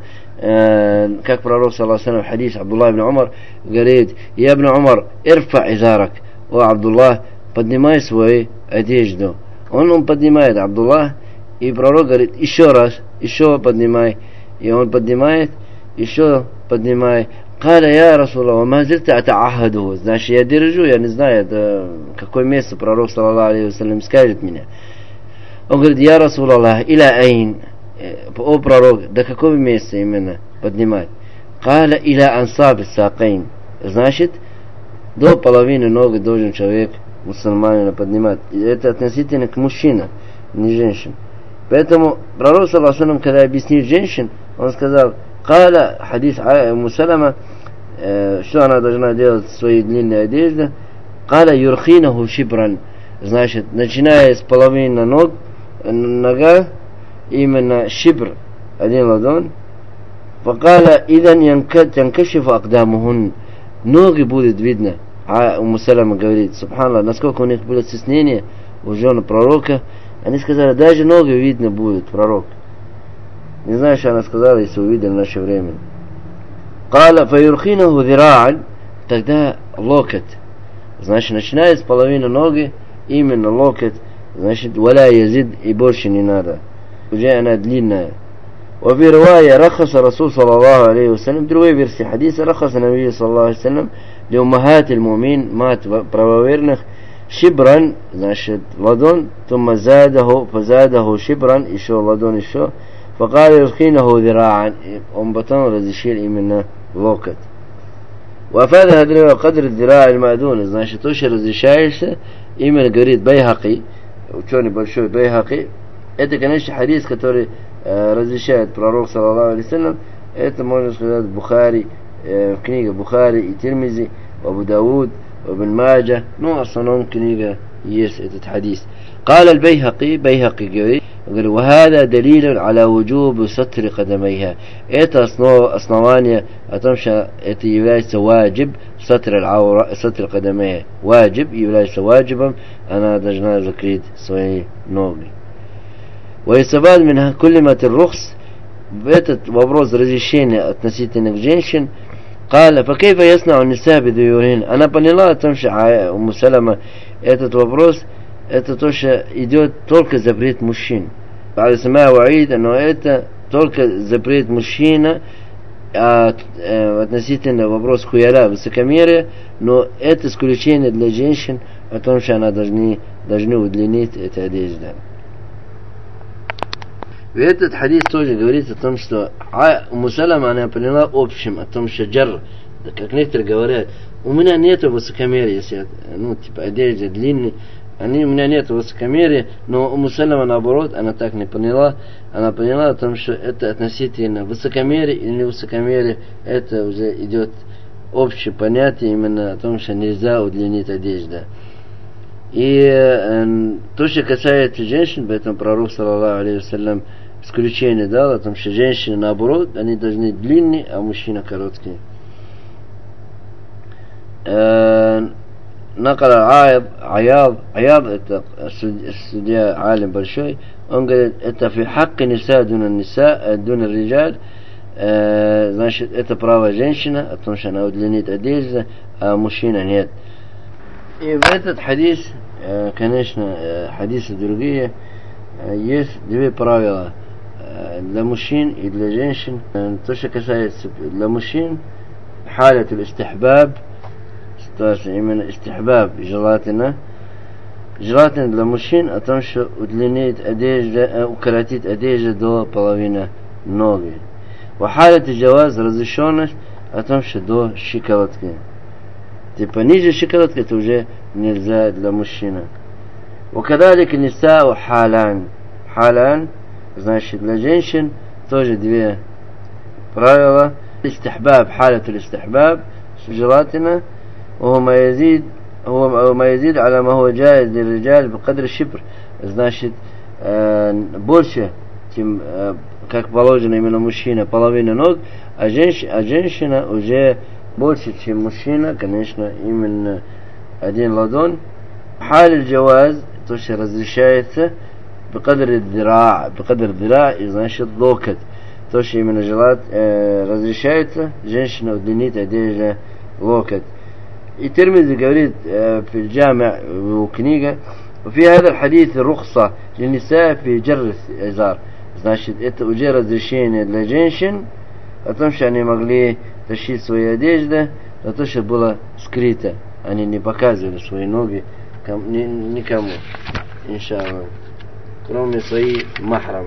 Speaker 1: как пророк, саллаллаху алейхи ва саллям, в хадис Абдуллах ибн Умар говорит: я ибн Умар, ирфа изарак. О, Абдуллах, поднимай свою одежду. Он поднимает, Абдуллах, и пророк говорит: еще раз, еще поднимай. И он поднимает, еще поднимай. Каля я Расулаллах, ма зильта атаахаду. Значит, я держу, я не знаю, это какое место пророк, саллаллаху алейхи ва саллям, скажет меня. Он говорит: я Расулаллах, иля айн. О пророк, до какого места именно поднимать? Каля иля ансаб сакайн. Значит, до половины ноги должен человек, мусульманин, поднимать. И это относительно к мужчинам, не женщинам. Поэтому пророк, саллаллаху алейхи ва саллям, когда объяснил женщин, он сказал: Каля, хадис Салама, что она должна делать в своей длинной одежде? Каля юрхинаху шибран. Значит, начиная с половины нога, именно шибр, один ладонь. Факаля идан янкашифу акдамухун. Ноги будет видно. А Салама говорит, субханаллах, насколько у них было стеснение у жены пророка. Они сказали: даже ноги видно будет, пророк. Не знаю, что она сказала, если увидели в наше время. Каля фаюрхинаху зираан. Тогда локоть. Значит, начиная с половины ноги, именно локоть, значит, валя язид, и больше не надо. Уже она длинная. وفي رواية رخص الرسول صلى الله عليه وسلم. Другой версии хадиса: رخص النبي صلى الله عليه وسلم لأمهات المؤمنين, мать правоверных, шибран, значит, ладон, ثم فزاده шибран, еще ладон, еще. فقال يرخينه ذراعا. Он потом разрешил именно локоть. وأفاد هذا قدر الذراع المأذون. Значит, то, что разрешаешься, именно говорит Байхаки, ученый большой Байхаки. Это, конечно, хадис, который разрешает пророк, саллаллаху алейхи ва саллям. Это, можно сказать, Бухари, в книге Бухари и Тирмизи, Абу Дауд, Ибн Маджа. Ну, в основном книга есть этот хадис. قال البيهقي, Байхаки говорит: وهذا دليل على وجوب ستر قدميها. Это основание о том, что это является ваджиб, сатр кадамейха. Ваджиб является ваджибом, она должна закрыть свои ноги. ويستفاد من كلمة الرخص. Этот вопрос разрешения относительно к женщин. قال فكيف يصنع النساء بديورهن. Она поняла о том, что Салама, этот вопрос, это то, что идет только запрет мужчин. Но это только запрет мужчина относительно вопроса хуяра, высокомерия, но это исключение для женщин о том, что она должны удлинить эту одежду. В этот хадис тоже говорится о том, что Умму Салама, она поняла общем о том, что джар, как некоторые говорят, у меня нет высокомерия, если, одежда длинная, у меня нет высокомерия, но Умму Салама, наоборот, она так не поняла. Она поняла о том, что это относительно высокомерия или не высокомерия, это уже идет общее понятие именно о том, что нельзя удлинить одежду. И то, что касается женщин, поэтому пророк, саллаллаху алейхи вассалям, исключение дал о том, что женщины, наоборот, они должны длинные, а мужчины короткие. نقل عياض это судья алим большой, он говорит, это في حق النساء دون النساء دون الرجال, значит, это право женщины о том, что она удлинит одежду, а мужчина нет. И в этот хадис, конечно, хадисы другие, есть две правила для мужчин и для женщин. То, что касается для мужчин, халят аль-истихбаб, ситуация именно истихбаб, желательно для мужчин о том, что удлинить одежду, укоротить одежду до половины ноги. Халят аль-джаваз, разрешенность о том, что до щиколотки. Типа ниже щиколотки это уже нельзя для мужчины. وكذلك النساء حالان. Халян, значит, для женщин тоже две правила. Истихбаб, халят аль-истихбаб, желательно. وهو ما يزيد على ما هو جائز للرجال بقدر الشبر. Значит, больше, чем как положено именно мужчина, половина ног, а женщина уже больше, чем мужчина, конечно, именно один ладонь. Халь аль-джаваз, то, что разрешается, бикадр дира, и значит локоть. То, что именно разрешается, женщина удлинит одежду локоть. И Тирмизи говорит в الجامع в книге, وفي هذا الحديث رخصة للنساء في جر الإزار. Значит, это уже разрешение для женщин о том, что они могли тащить свои одежды, о том, что было скрыто. Они не показывали свои ноги никому, иншаллах, кроме своих махрамов.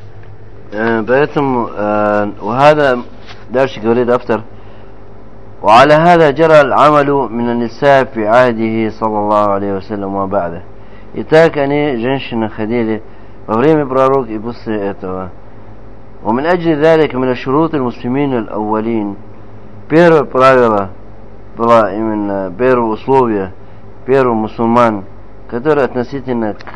Speaker 1: Поэтому وهذا дальше говорит автор: وعلى هذا جرى العمل من النساء في عهده صلى الله عليه وسلم وبعده. Итак, они, женщины, ходили во время пророка и после этого. ومن أجل ذلك من الشروط المسلمين الأولين. Первое правило было именно первое условие первых мусульман, которые относительно к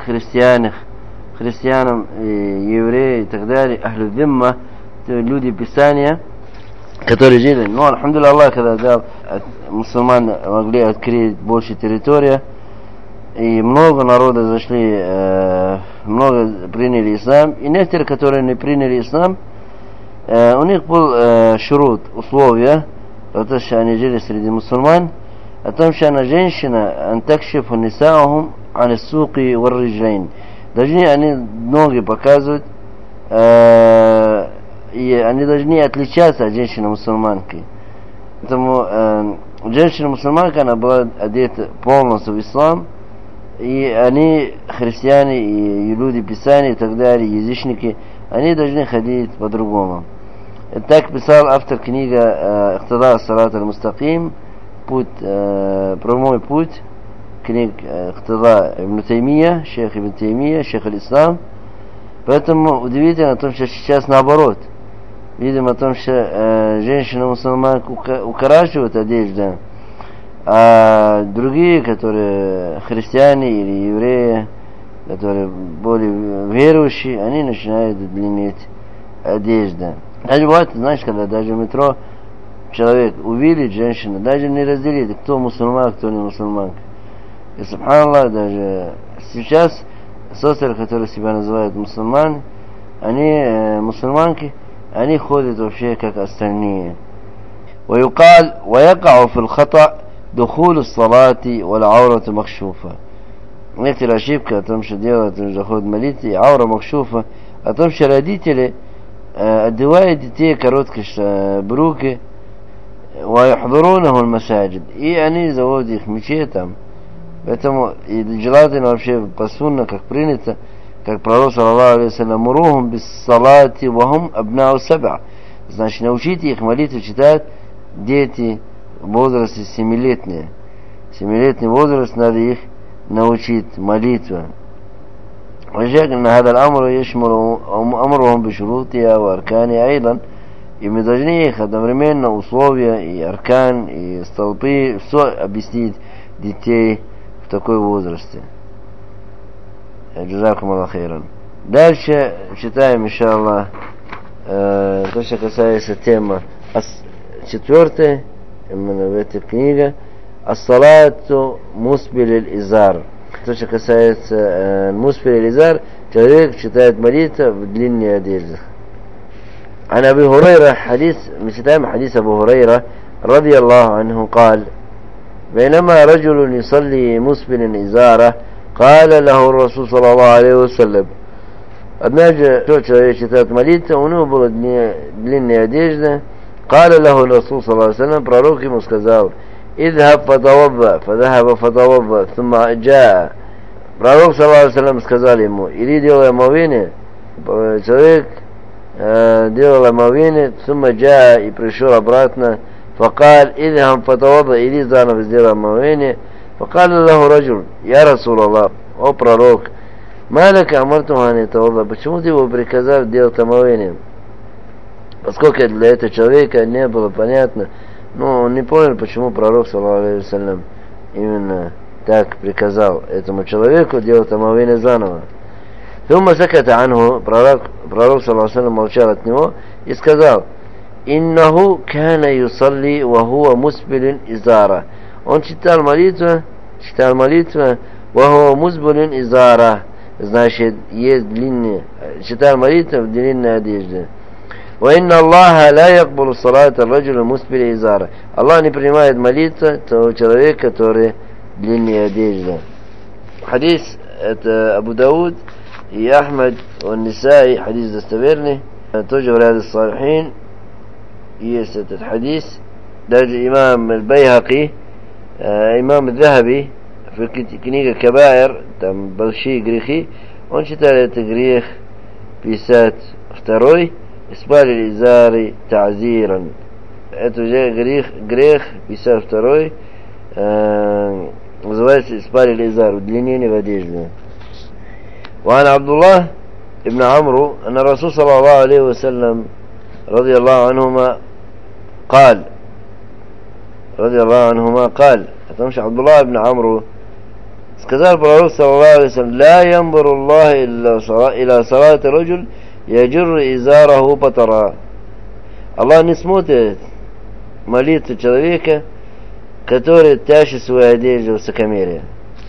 Speaker 1: христианам, и евреям и так далее, ахлю димма, люди Писания, которые жили. Но, альхамдулилля, Аллах, когда дал, мусульман могли открыть больше территории, и много народа зашли, много приняли ислам, и некоторые, которые не приняли ислам, у них был шурут, условия, потому что они жили среди мусульман, о том, что она женщина, антакшифу нисаухум анисуки варриджайн. Должны они ноги показывать, и они должны отличаться от женщины-мусульманки. Поэтому женщина-мусульманка, она была одета полностью в ислам, и они, христиане, и люди Писания, и так далее, язычники, они должны ходить по-другому. Так писал автор книги «Ихтида ас-салат аль-мустаким», путь, прямой путь, книг Ихтида ибн Таймия, шейх ибн Таймия, шейх аль-Ислам. Поэтому удивительно о том, что сейчас наоборот. Видим о том, что женщина-мусульманка укорачивает одежду, а другие, которые христиане или евреи, которые более верующие, они начинают удлинять одежду. Даже бывает, знаешь, когда даже в метро человек увидит женщину, даже не разделит, кто мусульман, кто не мусульманка. И, субханаллах, даже сейчас сестры, которые себя называют мусульман, они мусульманки, они ходят вообще как остальные. ويقال ويقع في الخطأ دخول الصلاة والعورة مكشوفة. Некоторая ошибка о том, что делают, заходят молиться, и аура макшуфа, о том, что родители одевает детей короткие брюки, ويحضرونه المساجد, и они заводят их в мечетям. Поэтому и желательно вообще по сунна, как принято, как пророк саллаллаху алейхи ва саллям, мурухум бис салати вахум абнау саб'a. Значит, научите их молитву читать дети в возрасте 7-летние. 7-летний возраст надо их научить молитве. وشكل هذا الأمر يشمل أمرهم بشروطها وأركانها أيضا. И мы должны их одновременно условия и аркан, и столпы, все объяснить детей в такой возрасте. Джазакум Аллах хайран. Дальше читаем, иншаллах, то, что касается темы 4, именно в этой книге, ас-салату мусбиль изар. То, что касается мусбиль изар, человек читает молитву в длинной одежде. عن أبي هريرة حديث أبو هريرة رضي الله عنه قال بينما رجل يصلي مسبل إزارة قال له الرسول صلى الله عليه وسلم. Однажды человек читает молитву, у него была длинная одежда. قال له الرسول صلى الله عليه وسلم, пророк ему сказал: اذهب فتوضأ, فذهب فتوضأ, ثم جاء. Пророк صلى الله عليه وسلم сказал ему: иди делай омовение. Человек делал омовение, ثم جاء, и пришел обратно. فقال اذهب فتوضأ, иди заново сделай омовение. فقال له رجل: يا رسول الله, о пророк, малика амартуха не тавалла, почему ты его приказал делать омовение? Поскольку для этого человека не было понятно, но он не понял, почему пророк, саллаллаху алейхи ва саллям, именно так приказал этому человеку делать омовение заново. ثم سكت عنه, пророк, саллаллаху алейхи ва саллям, молчал от него и сказал: иннаху кана юсалли ва хуа мусбилин изара. Он читал молитву, ва хуа мусбилин изара, значит, есть длинные, читал молитву в длинной одежде. Ва инна Аллаха ла якбулу салата раджуля мусбили изара. Аллах не принимает молитву того человека, который в длинной одежде. Хадис это Абу Дауд и Ахмад, Нисаи, хадис достоверный, тоже в ряде салихин есть этот хадис. Даже имам Аль-Байхаки, имам Аль-Захаби в книге Кабаир, там большие грехи, он считает это грех 52, испалили изары та'зиран. Это уже грех 52, называется испалили изар, удлинение в одежде. وعن عبد الله ابن عمرو أن الرسول صلى الله عليه وسلم رضي الله عنهما قال أتمشى عبد الله ابن عمرو сказал пророк саллаллаху алейхи ва саллям: لا ينظر الله إلى صلاة رجل يجر إزاره بطرا. Аллах не смотрит молитву человека, который тащит свою одежду высокомерие.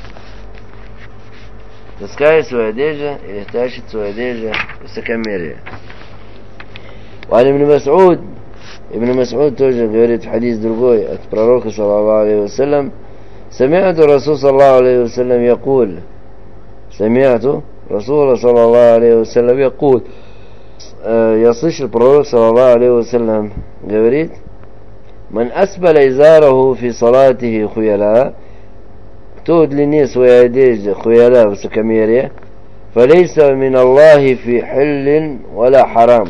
Speaker 1: Таскает свою одежду или тащит свою одежду высокомерие. وعن ابن مسعود тоже говорит حديث другой от пророка саллаллаху алейхи ва саллям: سمعت الرسول صلى الله عليه وسلم يقول, سمعت رسول صلى الله عليه وسلم يقول, я слышал пророк саллаллаху алейхи ва саллям говорит: من أسبل إزاره في صلاته خيلاء, кто длиннее своей одежды خيلاء высокомерие, فليس من الله في حل ولا حرام.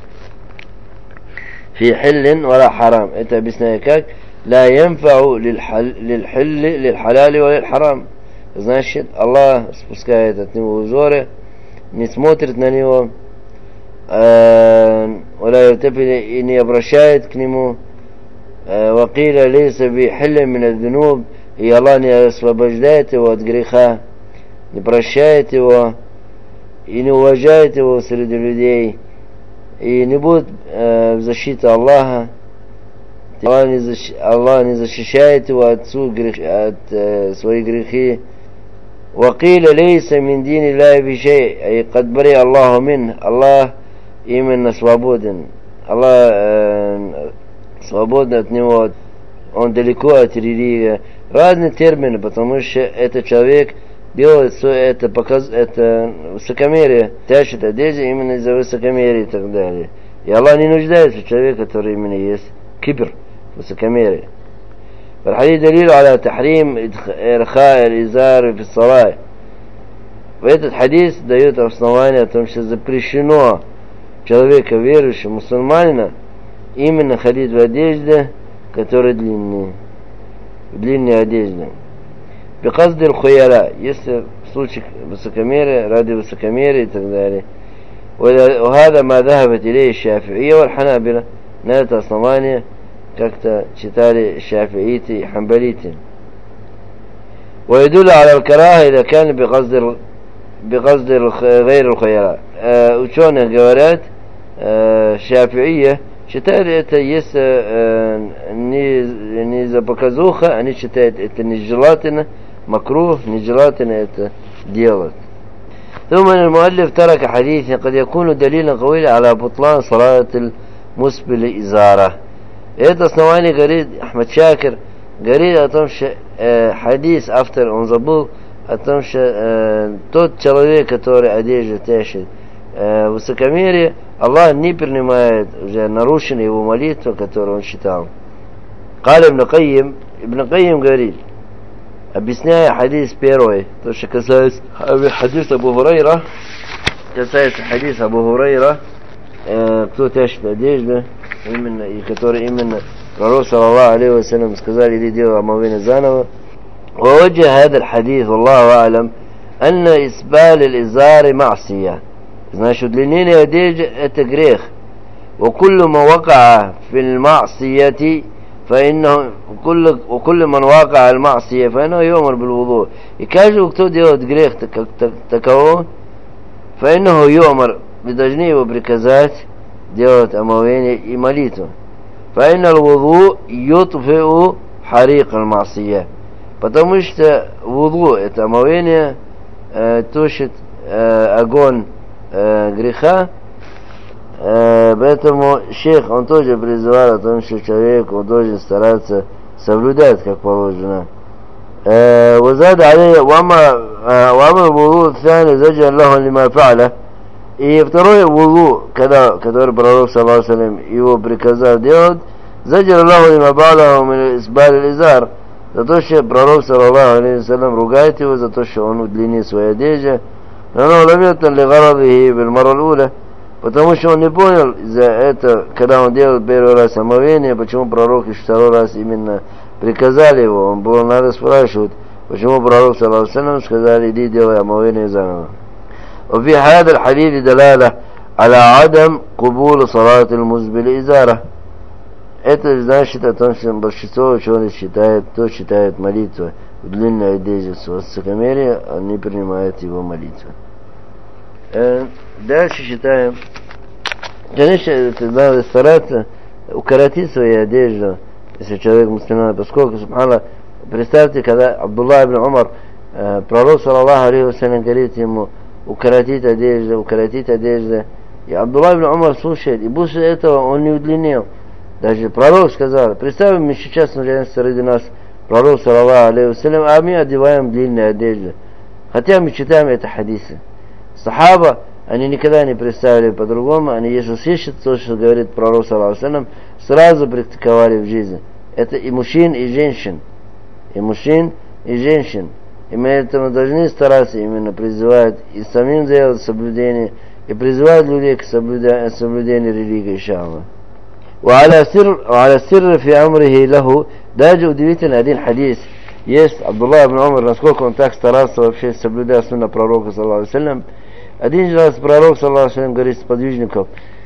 Speaker 1: في حل ولا حرام, это объясняю как: لا ينفع للحلال وللحرام. Значит, Аллах спускает от него узоры, не смотрит на него, и не обращает к нему. وقيل ليس بحل من الذنوب, и Аллах не освобождает его от греха, не прощает его и не уважает его среди людей, и не будет в защите Аллаха. Аллах не защищает его от своих грехи. وقيل ليس من دين الله بشيء, أي قد برئ الله منه. Аллах именно свободен. Аллах свободен от него, он далеко от религии. Разные термины, потому что этот человек делает все это, это высокомерие, тащит одежду именно из-за высокомерия и так далее. И Аллах не нуждается в человеке, который именно есть кибр, высокомерие. والحديث دليل على تحريم إرخاء الإزار في الصلاة. В этот хадис дает основание о том, что запрещено человека, верующего мусульманина, именно ходить в одежде, которая длинная, в длинной одежде. بقصد الخيلاء, если в случае высокомерия, ради высокомерия и так далее. وهذا ما ذهبت إليه الشافعية والحنابلة. На это основание как-то читали шафииты и хамбалиты. ويدل على الكراهة إذا كان بقصد غير الخيلاء. Ученые говорят, шафиия считают это, если не за показуха, они считают это нежелательно, макрух, нежелательно это делать. ثم المؤلف ترك حديثا قد يكون دليلا قويا على بطلان صلاة المسبل إزارة. Это основание говорит Ахмад Шакир, говорит о том, что хадис, автор, он забыл о том, что тот человек, который одежду тащит высокомерие, Аллах не принимает, уже нарушена его молитва, которую он читал. Кали Ибн Кайим говорит, объясняя хадис первый, то, что касается хадиса Абу Хурайра, кто тащит одежду, именно, и который именно пророк саллаллаху алейхи вассалям сказали, или делал омовение заново. ووجه هذا الحديث والله أعلم أن إسبال الإزار معصية. Значит, удлинение одежды это грех. وكل ما وقع في المعصية فإنه وكل من وقع المعصية فإنه يؤمر بالوضوء. И каждый, кто делает грех таково, فإنه يؤمر, вы должны его приказать делать омовение и молитву. فإن الوضوء يطفئ حريق المعصية. Потому что вуду, это омовение, тушит огонь греха. Поэтому шейх, он тоже призывал о том, что человек он должен стараться соблюдать, как положено. وزاد عليه وأما الوضوء الثاني زجر الله لما فعله. И второй вуду, который пророк саллаллаху алейхи ва саллям его приказал делать, زجر الله لما فعله من إسبال الإزار. За то, что пророк саллаллаху алейхи ва саллям ругает его за то, что он удлинил свою одежду. Потому что он не понял за это, когда он делал первый раз омовение, почему пророк и второй раз именно приказали его. Он было надо спрашивать, почему пророк саллаллаху алейхи ва саллям сказали, иди делай омовение заново. وفي هذا الحديث دلالة على عدم قبول صلاة المسبل إزارة. Это значит о том, что большинство ученых считает, кто считает молитву в длинной одежде с высокомерием, он не принимает его молитву. Дальше считаем, конечно, надо стараться укоротить свою одежду, если человек мусульманин, поскольку, субханаллах, представьте, когда Абдуллах ибн Умар, пророк саллаллаху алейхи ва саллям говорит ему укоротить одежду, и Абдуллах ибн Умар слушает, и после этого он не удлинил. Даже пророк сказал, представим, мы сейчас находимся среди нас, пророк саллаллаху алейхи ва саллям, а мы одеваем длинные одежды. Хотя мы читаем это хадисы. Сахаба, они никогда не представили по-другому, они, если слышат то, что говорит пророк саллаллаху алейхи ва саллям, сразу практиковали в жизни. Это и мужчин, и женщин. И мужчин, и женщин. И мы этому должны стараться именно призывать и самим делать соблюдение, и призывать людей к соблюдению религии, иншаллах. وعلى سر في أمره له. Даже удивительно один хадис есть Абдуллах ибн Умар, насколько он так старался вообще соблюдать сунна пророка саллаллаху алейхи ва саллям. Один раз пророк саллаллаху алейхи ва саллям говорит сподвижников,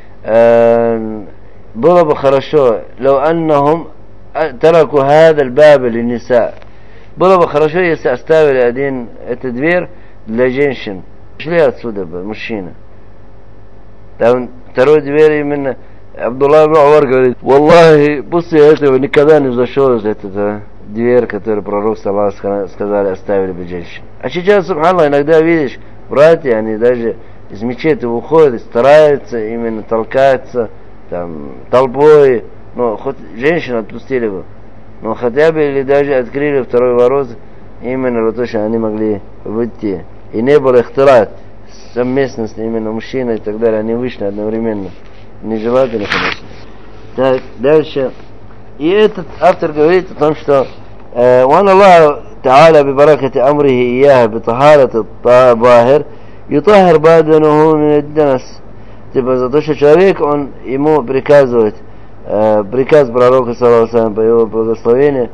Speaker 1: было бы хорошо, لو أنهم تركوا هذا الباب للنساء. Было бы хорошо, если оставили эту дверь для женщин. Шли отсюда бы, мужчина. Там второй дверь именно Абдуллах ибн Умар говорит, Валлахи, после этого никогда не зашел из этой дверь, которую пророк саллаллаху алейхи ва саллям сказали, оставили бы женщин. А сейчас, субханаллах, иногда видишь, братья, они даже из мечети выходят, стараются именно толкаться, там, толпой, но хоть женщин отпустили бы, но хотя бы или даже открыли второй ворот, именно для того, что они могли выйти. И не было ихтилат, совместность именно мужчины и так далее, они вышли одновременно. нежелательно, конечно. Так, дальше. И этот автор говорит о том, что وأن الله تعالى ببركة أمره إياه بطهارة الطاهر يطهر بدنه من الدنس. Типа за то, что человек, он ему приказывает, приказ пророка, саллаллаху алейхи ва саллям, по его благословению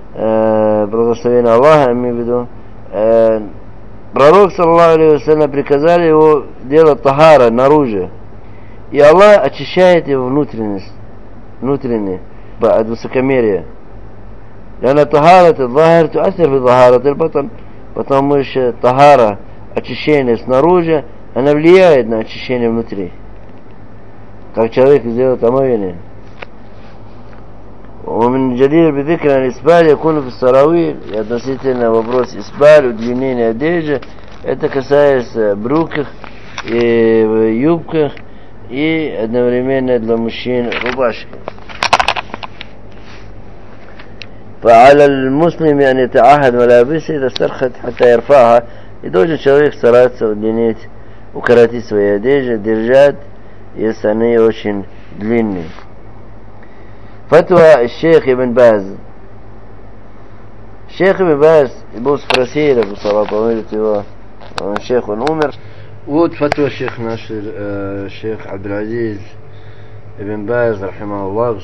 Speaker 1: Аллаха, имею в виду, пророк, саллаллаху алейхи ва саллям, приказали его делать тахара, наружу. И Аллах очищает его внутренне, от высокомерия. لأن طهارة الظاهر تؤثر في طهارة البطن, потому что тахара, очищение снаружи, она влияет на очищение внутри. Как человек сделает омовение. ومن جدير بذكر أن الإسبال يكون في السراويل. И относительно вопрос إسبال, удлинения одежды, это касается брюках и юбках и одновременно для мужчин рубашки. فعلى المسلم أن يتعهد ملابسه إذا استرخت حتى يرفعها. И должен человек стараться удлинить, укоротить свои одежды, держать, если они очень длинные. Фатва шейх Ибн Баз. Шейх Ибн Баз, его спросили, помилуйте его, шейх, он умер. Вот фатва шейх наш, шейх Абдул-Азиз Ибн Баз, рахимахуллах.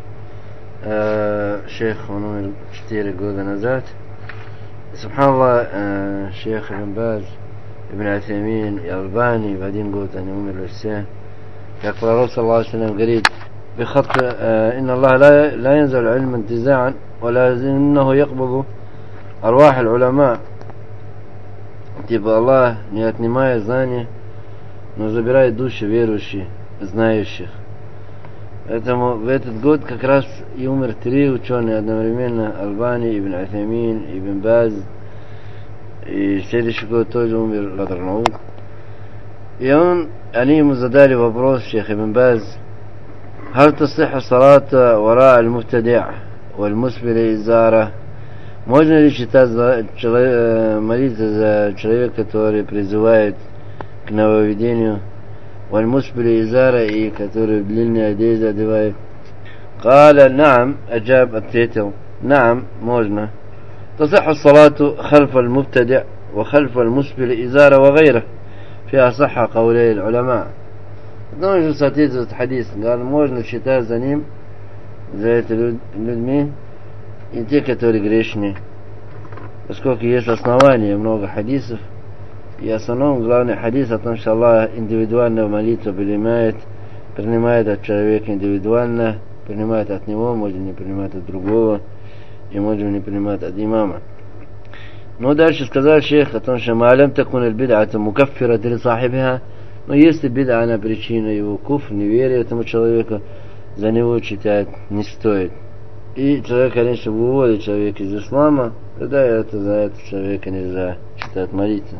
Speaker 1: Шейх, он умер 4 года назад. Субханаллах, шейх Ибн Баз, Ибн Утаймин и Албани в один год они умерли все. Как пророк, саллаллаху алейхи ва саллям, говорит: بخط إن الله لا ينزل العلم انتزاعا ولكنه يقبض أرواح العلماء. Типа Аллах не отнимает знания, но забирает души верующих, знающих. Поэтому в этот год как раз и умер 3 ученые одновременно: Албани, Ибн Утаймин, Ибн Баз. И в следующий год тоже умер Ладрнаук. И они ему задали вопрос, шейх Ибн Баз: هل تصح الصلاة وراء المبتدع والمسبل إزارة? Можно ли считать молиться за человека, который призывает к нововведению, والمسبل إزارة, и который длинные одежды одевает? قال نعم, أجاب, ответил: نعم, можно. تصح الصلاة خلف المبتدع وخلف المسبل إزارة وغيره في أصح قولي العلماء. Но же соответствует хадис. Можно считать за ним, за этими людьми, и те, которые грешны. Поскольку есть основания, много хадисов. И основном главный хадис о том, что Аллах индивидуально молитву принимает от человека индивидуально, принимает от него, может не принимать от другого, и может не принимать от имама. Но дальше сказал шейх о том, что «Ма'алям такун аль-бид'ата мукаффира ли сахибиха». Но если бида, она причина его куфр, неверия этому человеку, за него читать не стоит. И человек, конечно, выводит человека из ислама, тогда это за этого человека нельзя читать молитву.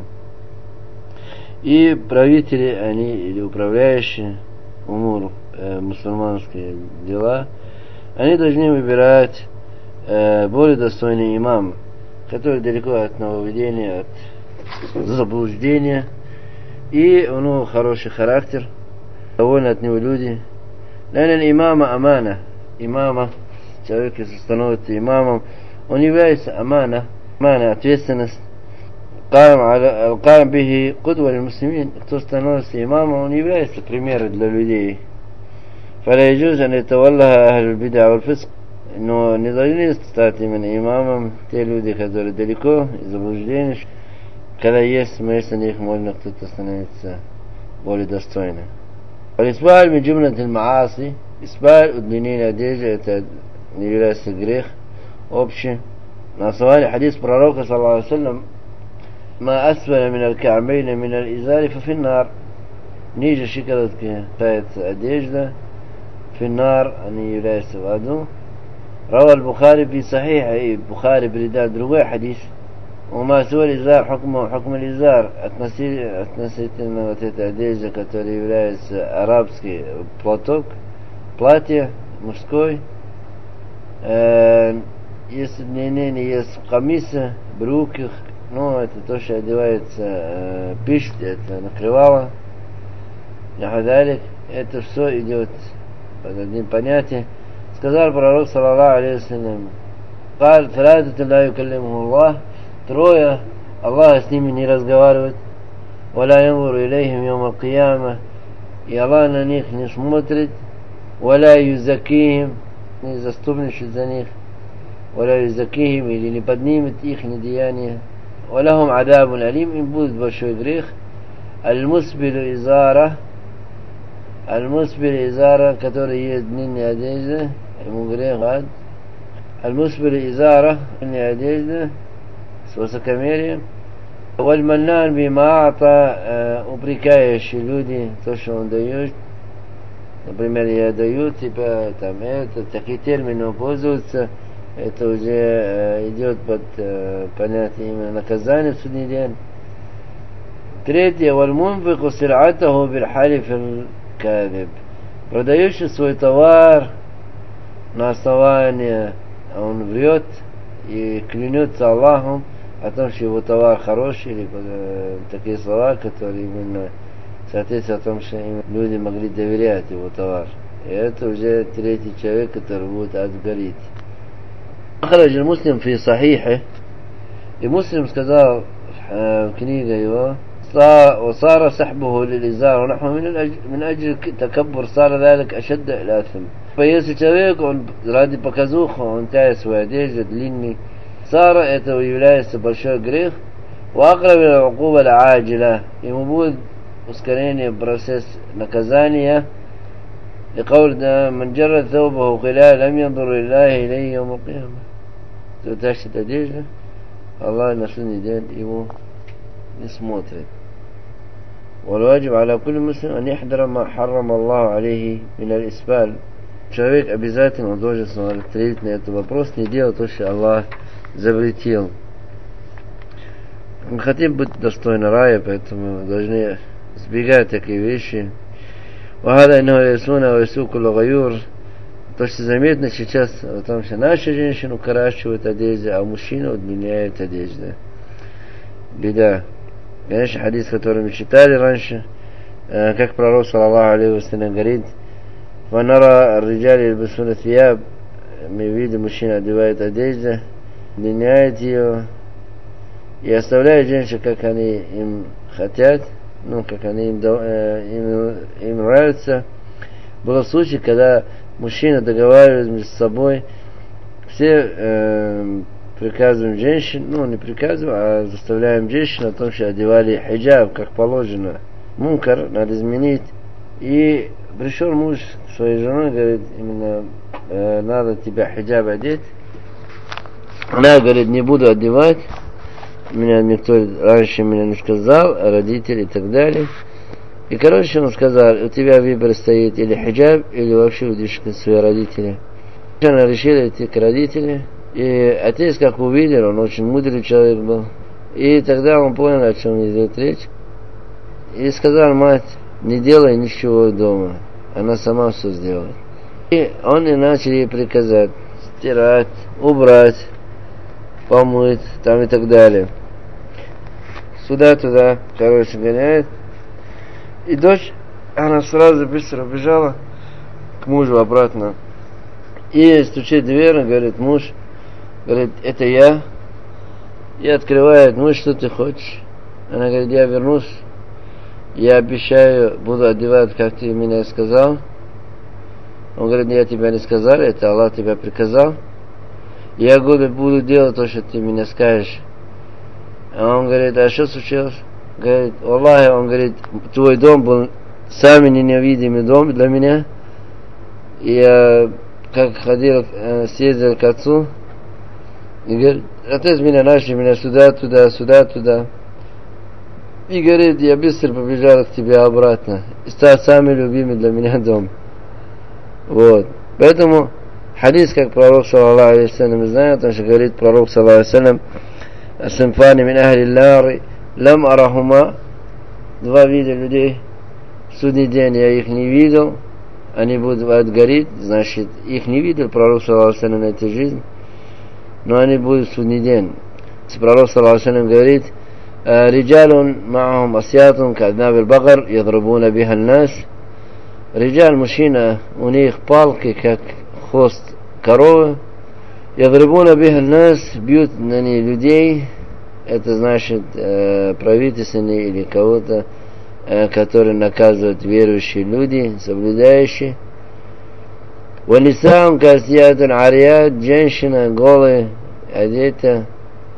Speaker 1: И правители, они, или управляющие умур, мусульманские дела, они должны выбирать более достойный имам, который далеко от нововведения, от заблуждения, и у него хороший характер, довольны от него люди. Наверное, имама амана, имама, человек, если становится имамом, он является амана, ответственность. Аль-Каим бихи кудва ль-муслимин, кто становится имамом, он является примером для людей. Фаля яджуз ан ятаваллаха ахль бид'а валь фиск. Но не должны стать именно имамом те люди, которые далеко из заблуждения, когда есть вместо них можно кто-то становиться более достойным. Аль-Исбаль ми джумлат аль-Мааси, Исбаль, удлинение одежды, это не является грех общий. На основании хадис пророка, саллаллаху алейхи ва саллям: «Ма асфаля мин аль-ка'бейна мин аль-изари фа фин-нар». Ниже щиколотки касается одежда, фин-нар, они являются в аду. روى البخاري في صحيح, и Бухари передал другой хадис: وما سوى الإزار حكمه حكم الإزار, относительно вот этой одежды, которая является арабский платок, платье мужской. Есть мнение, есть камиса, брюки, ну это то, что одевается пишт, это накрывало. это все идет под одним понятием. Сказал пророк, саллаллаху алейхи вассалям, قال ثلاثة لا يكلمهم الله, трое Аллах с ними не разговаривает, ولا ينظر إليهم يوم القيامة, и Аллах на них не смотрит, ولا يزكيهم, не заступничает за них, ولا يزكيهم, или не поднимет их деяния, ولهم عذاب أليم, им будет большой грех. المسبل إزارة, المسبل إزارة, который есть длинная одежда, ему грех ад. المسبل إزارة, длинная одежда с высокомерием. والمنان بما أعطى, упрекающие люди то, что он дает. Например, я даю, типа, там, это, такие термины пользуются, это уже идет под понятие именно наказания в судный день. Третье, والمنفق سلعته بالحلف الكاذب, продающий свой товар на основании, он врет и клянется Аллахом о том, что его товар хороший, или такие слова, которые именно соответствуют о том, что люди могли доверять его товар. И это уже третий человек, который будет отгореть. أخرج المسلم في صحيحه, и Муслим сказал в книге его, وصار سحبه للإزار ونحو من أجل تكبر صار ذلك أشد الآثم. Если человек, он ради показуху, он тает свою одежду длинный, صار, это является большой грех, وأقرب إلى العقوبة العاجلة, ему будет ускорение процесс наказания. لقول من جرد ثوبه خلال لم ينظر الله إليه يوم القيامة. Кто тащит одежду, Аллах на судный день ему не смотрит. والواجب على كل مسلم أن يحذر ما حرم الله عليه من الإسبال. Человек обязательно должен смотреть на этот вопрос, не делать то, что Аллах запретил. Мы хотим быть достойны рая, поэтому должны избегать такие вещи. وهذا إنه يسون ويسوق الغيور. То, что заметно сейчас, потому что наши женщины укорачивают одежду, а мужчина удлиняет одежду. Беда. Конечно, хадис, который мы читали раньше, как пророк, саллаллаху алейхи вассалям, говорит, فَنَرَى الرِّجَالِ يَلْبَسُونَ ثِيَابَ, мы видим, мужчина одевает одежду, удлиняет ее и оставляет женщин, как они им хотят, ну, как они им нравится. Было случай, когда мужчины договаривались между собой, все приказываем женщин, ну, не приказываем, а заставляем женщин о том, что одевали хиджаб, как положено. Мункар надо изменить. И пришел муж к своей жене, говорит, именно надо тебя хиджаб одеть. Она говорит, не буду одевать. Меня никто раньше меня не сказал, родители и так далее. И, короче, он сказал, у тебя выбор стоит или хиджаб, или вообще уйдешь к своим родителям. Она решила идти к родителям. И отец, как увидел, он очень мудрый человек был. И тогда он понял, о чем идет речь. И сказал, мать, не делай ничего дома. Она сама все сделает. И он и начал ей приказать стирать, убрать, помыть, там и так далее. Сюда-туда, короче, гоняет. И дочь, она сразу быстро бежала к мужу обратно. И стучит в дверь, говорит, муж, говорит, это я. И открывает, ну что ты хочешь? Она говорит, я вернусь. Я обещаю, буду одевать, как ты меня сказал. Он говорит, я тебя не сказал, это Аллах тебя приказал. Я говорю, буду делать то, что ты меня скажешь. А он говорит, а что случилось? Говорит, Аллах, он говорит, твой дом был самый ненавидимый дом для меня. И я, как ходил, съездил к отцу, и говорит, отец меня начал, меня сюда-туда, сюда-туда. И говорит, я быстро побежал к тебе обратно. И стал самый любимый для меня дом. Вот. Поэтому хадис, как пророк, саллаллаху алейхи вассалям, знает, он же говорит, пророк, саллаллаху алейхи вассалям, «Асимфани мин ахли лари, лам арахума», два вида людей, в судный день я их не видел, они будут отгореть, значит, их не видел пророк, саллаллаху алейхи вассалям, на эту жизнь, но они будут в судный день. Пророк, саллаллаху алейхи вассалям, говорит, رجال معهم أسياط كأذناب البقر يضربون بها الناس Риджаль, мужчина, у них палки, как хвост коровы. Ядрибуна биха нас, бьют на ней людей. Это значит правительственные или кого-то, которые наказывают верующие люди, соблюдающие. Ванисаам касиятун арият, женщина голая, одета.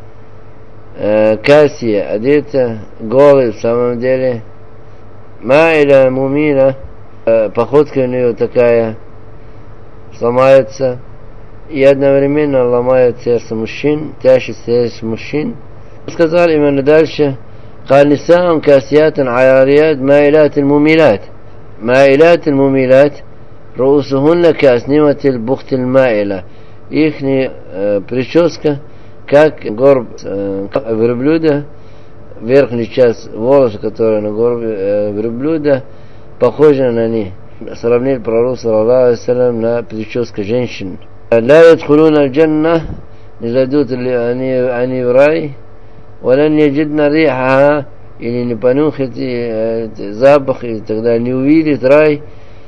Speaker 1: Кассия, одета, голая в самом деле. Маиля мумина, походка у нее такая, сломается. И одновременно ломает сердце мужчин, тащит сердце мужчин. Сказали именно дальше: قال نساء كاسيات عاريات مائلات المميلات مائلات المميلات رؤوسهن كأسنمة البخت المائلة. Ихняя прическа как горб верблюда, верхняя часть волоса, которая на горбе верблюда, похожа на них. Сравнил пророк саллаллаху алейхи вассалям на прическу женщин. لا يدخلون الجنة, не зайдут они в рай, ولن يجدن ريحها, или не понюхать запах, и тогда не увидит рай.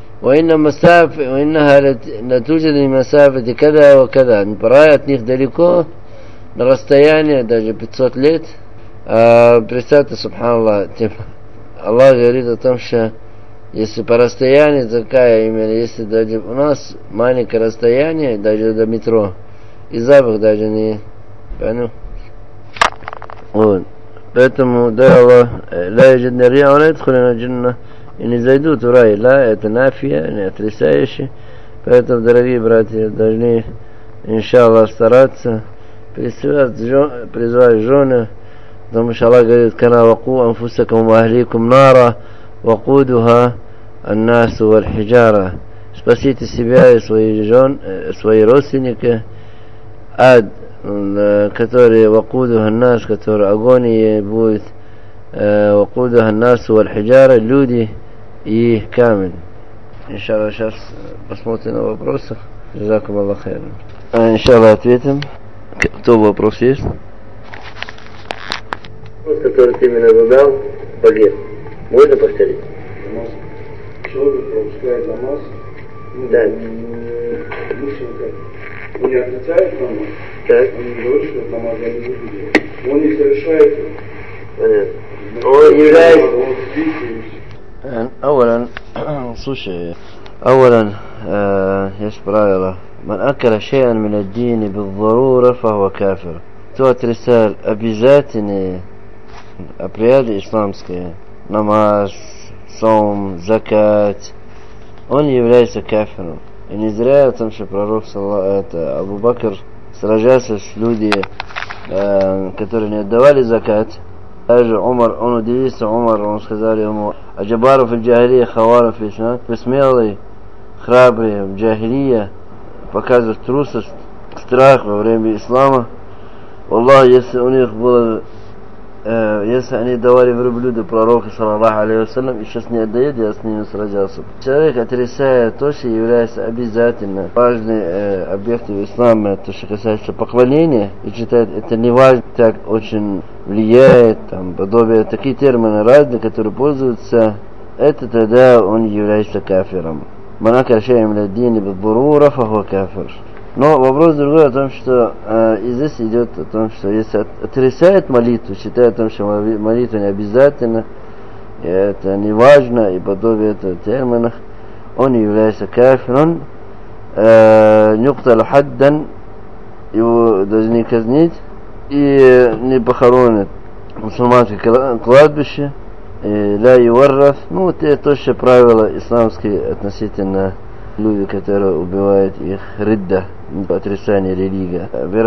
Speaker 1: وإنها لتوجد لمسافة كذا وكذا, рай от них далеко, на расстояние даже 500 лет. Представьте, субханаллах, Аллах говорит о том, что если по расстоянию такая, именно если даже у нас маленькое расстояние, даже до метро, и запах даже не понюхать. Вот. Поэтому, да, Аллах, ла яджидна риа, ла ядхулина джинна, и не зайдут в рай. Ла, это нафия, не отрицающий. Поэтому, дорогие братья, должны, иншаллах, стараться призвать жены, потому что Аллах говорит: кана ваку анфусакум ва ахликум нара вакудуха аннасу валь хиджара. Спасите себя и свои родственники ад, которые вакудуха аннас, который огонь будет, вакудуха аннасу валь хиджара, люди и камень. Иншаллах, сейчас посмотрим на вопросы. Джазакум Аллах хайран. Иншаллах, ответим. Кто вопрос есть? Вопрос, который ты именно задал, погиб. Можно повторить?
Speaker 2: Человек пропускает намаз.
Speaker 1: Да.
Speaker 2: Он не отрицает намаз.
Speaker 1: Так.
Speaker 2: Он не говорит, что намаз я не буду делать. Он не совершает его.
Speaker 1: Понятно. Он является... أولا слушай, أولا есть правило: من أكل شيئا من الدين بالضرورة فهو كافر. Кто отрицает обязательные обряды исламские, намаз, сом, закат, он является кафиром. И не зря о том, что пророк Абу Бакр сражался с людьми, которые не отдавали закат. Даже Умар, он удивился, он сказали ему: аджабару фи джахилия, хавару фи ислам. Вы смелые, храбрые в джахилия, показывают трусость, страх во время ислама. Аллах, если у них было, если они давали верблюда пророку саллаллаху алейхи вассалям, и сейчас не отдают, я с ними сражался. Человек отрицает то, что является обязательно важным объектом ислама, то, что касается поклонения, и считает это не важно, так очень влияет, там, подобие, такие термины разные, которые пользуются, это тогда он является кафиром. Манака шейм ладдини бадбурура фаху кафир. Но вопрос другой о том, что и здесь идет о том, что если отрицает молитву, считает о том, что молитва не обязательно, и это не важно, и подобие этого терминах, он является кафиром. Нюкталу хаддан, его должны казнить, и не похоронят мусульманское кладбище, ля юваррас. Ну, это тоже правила исламские относительно людей, которые убивают их, ридда, отрицание религии.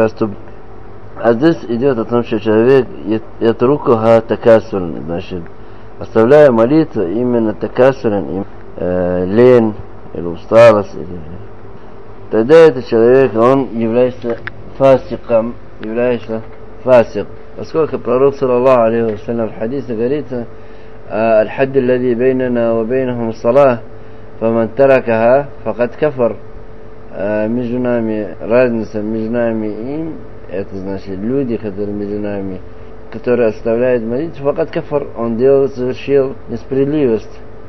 Speaker 1: А здесь идет о том, что человек ятрукуха такасурн, значит, оставляя молитву именно такасурн, лень или усталость, тогда этот человек, он является фасиком, является фасик. Поскольку пророк саллаллаху алейхи вассалям в хадисе говорится: الحد الذي بيننا وبينهم الصلاة فمن تركها فقد كفر. Между нами, разница между нами и им, это значит люди, которые между нами, которые оставляют молитву, факат кафар, он совершил несправедливость.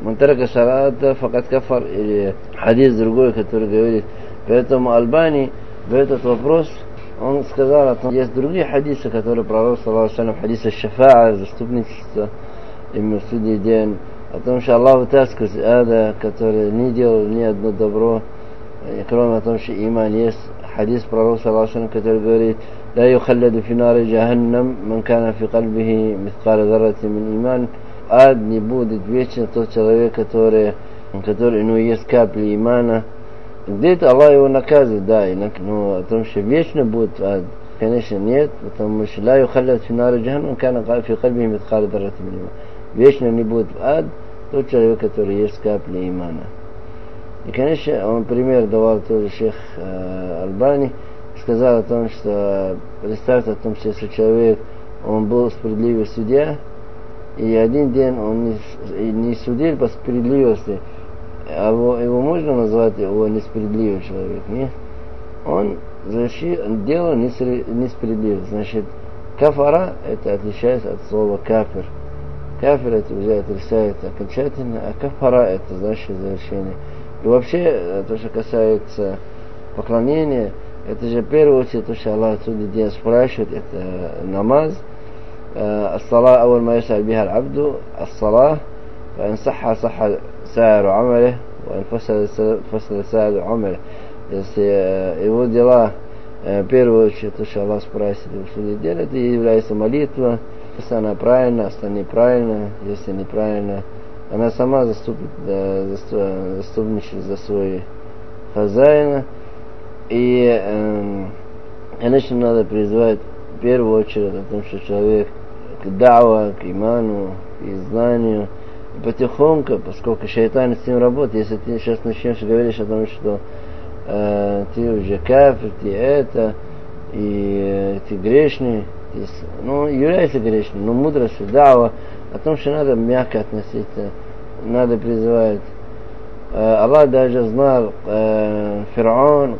Speaker 1: Мантарака салата факат кафар, или хадис другой, который говорит. Поэтому Альбани в этот вопрос он сказал, есть другие хадисы, которые пророк, саллаллаху алейхи ва саллям, хадисы шафаа, заступничество, именно в судный день, о том, что Аллах вытаскивает из ада, который не делал ни одно добро, кроме того, что иман есть. Хадис пророка, саллаллаху алейхи ва саллям, который говорит: لا يخلد في نار جهنم من كان في قلبه مثقال ذرة من إيمان. Ад не будет вечно тот человек, который ну, есть капли имана. Где-то Аллах его наказывает, да, но о том, что вечно будет ад, конечно, нет, потому что لا يخلد في نار جهنم كان في قلبه مثقال ذرة من إيمان. Вечно не будет ад тот человек, который есть капли имана. И, конечно, он пример давал тоже шейх Альбани, сказал о том, что представьте о том, что если человек, он был справедливый судья, и один день он не судил по справедливости, а его можно назвать его несправедливый человек, нет? Он делал несправедливость. Значит, кафара это отличается от слова кафир. Кафир это уже отрицается окончательно, а кафара это значит завершение. И вообще, то, что касается поклонения, это же в первую очередь то, что Аллах судный день спрашивает, это намаз. الصلاة أول ما يسأل بها العبد الصلاة فإن صح صح سائر عمله وإن فسد سائر عمله. Если его дела в первую очередь то, что Аллах спрашивает в судный день, это является молитва. Если она правильна, если неправильно, если неправильно, она сама заступничает за свой хозяина. И, конечно, надо призвать в первую очередь о том, что человек к дава, к иману, к знанию. И потихоньку, поскольку шайтан с ним работает, если ты сейчас начнешь говорить о том, что ты уже кафир, ты это, и ты грешный, ну, являешься грешным, но мудрость, дава, о том, что надо мягко относиться, надо призывать. Аллах даже знал Фараон,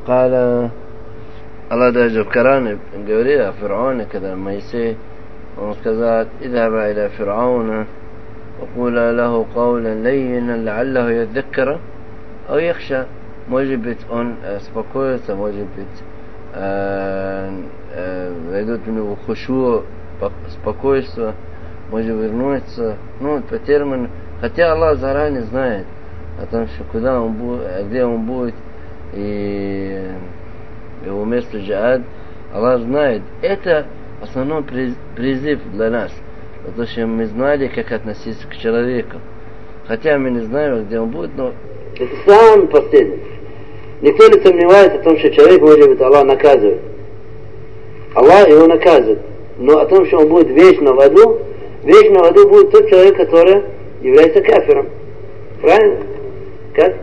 Speaker 1: Аллах даже в Коране говорил о Фараоне, когда Моисей, он сказал: «Идхаба иля Фараона, وقولا له قولا لينا لعله يذكر أو يخشى». Может быть, он успокоится, может быть, войдет в него хушу, спокойствие, может вернуться. Ну, по термину, хотя Аллах заранее знает о том, что куда он будет, где он будет, и его место джихад, Аллах знает. Это основной призыв для нас, потому что мы знали, как относиться к человеку. Хотя мы не знаем, где он будет, но это самый последний. Никто не сомневается в том, что человек, может быть, Аллах наказывает. Аллах его наказывает. Но о том, что он будет вечно в аду будет тот человек, который является кафиром. Правильно? Как?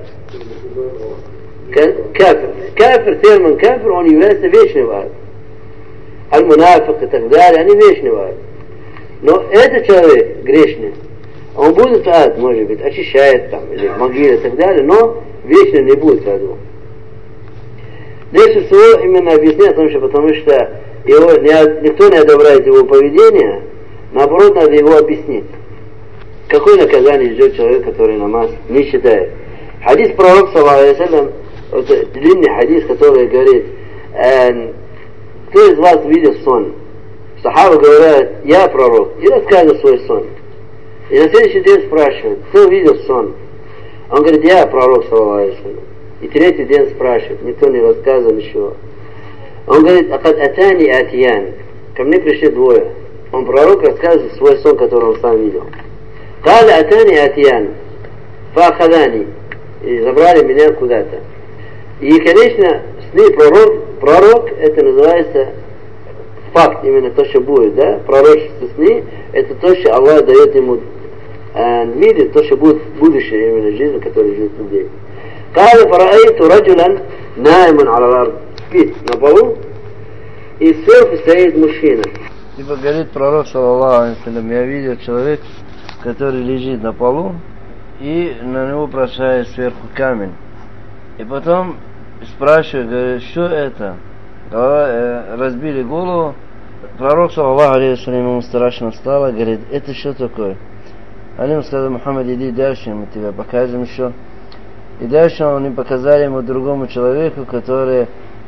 Speaker 1: Кафир. Кафир, термин кафир, он является вечным в аду. Аль-Мунафик и так далее, они вечны в аду. Но этот человек грешный, он будет в ад, может быть, очищает там, или в могиле и так далее, но вечно не будет в аду. Лучше всего именно объяснять, потому что никто не одобряет его поведение, наоборот, надо его объяснить. Какое наказание ждет человек, который намаз не считает? Хадис пророка, саллаллаху алейхи ва саллям, длинный хадис, который говорит: кто из вас видел сон? Сахабы говорят: я пророк, и рассказывают свой сон. И на следующий день спрашивают: кто видел сон? Он говорит: я пророк, саллаллаху алейхи ва саллям. И третий день спрашивает, никто не рассказывал ничего. Он говорит: акад атани атиян, ко мне пришли двое. Он пророк рассказывает свой сон, который он сам видел. Каля атани атиян, фахадани, и забрали меня куда-то. И, конечно, сны пророк, это называется факт, именно то, что будет, да? Пророчество сны, это то, что Аллах дает ему видеть, то, что будет в будущее, именно жизнь, которая живет людей. قال فرأيت رجلا نائما على الأرض, спит на полу, и сверху стоит мужчина. Типа говорит пророк, саллаллаху алейхи ва саллям, я видел человека, который лежит на полу, и на него бросает сверху камень. И потом спрашивает, говорит: что это? Разбили голову. Пророк, саллаллаху алейхи ва саллям, ему страшно стало, говорит: это что такое?
Speaker 3: Они ему сказали: Мухаммад, иди дальше, мы тебе покажем еще. И дальше они показали ему другому человеку, который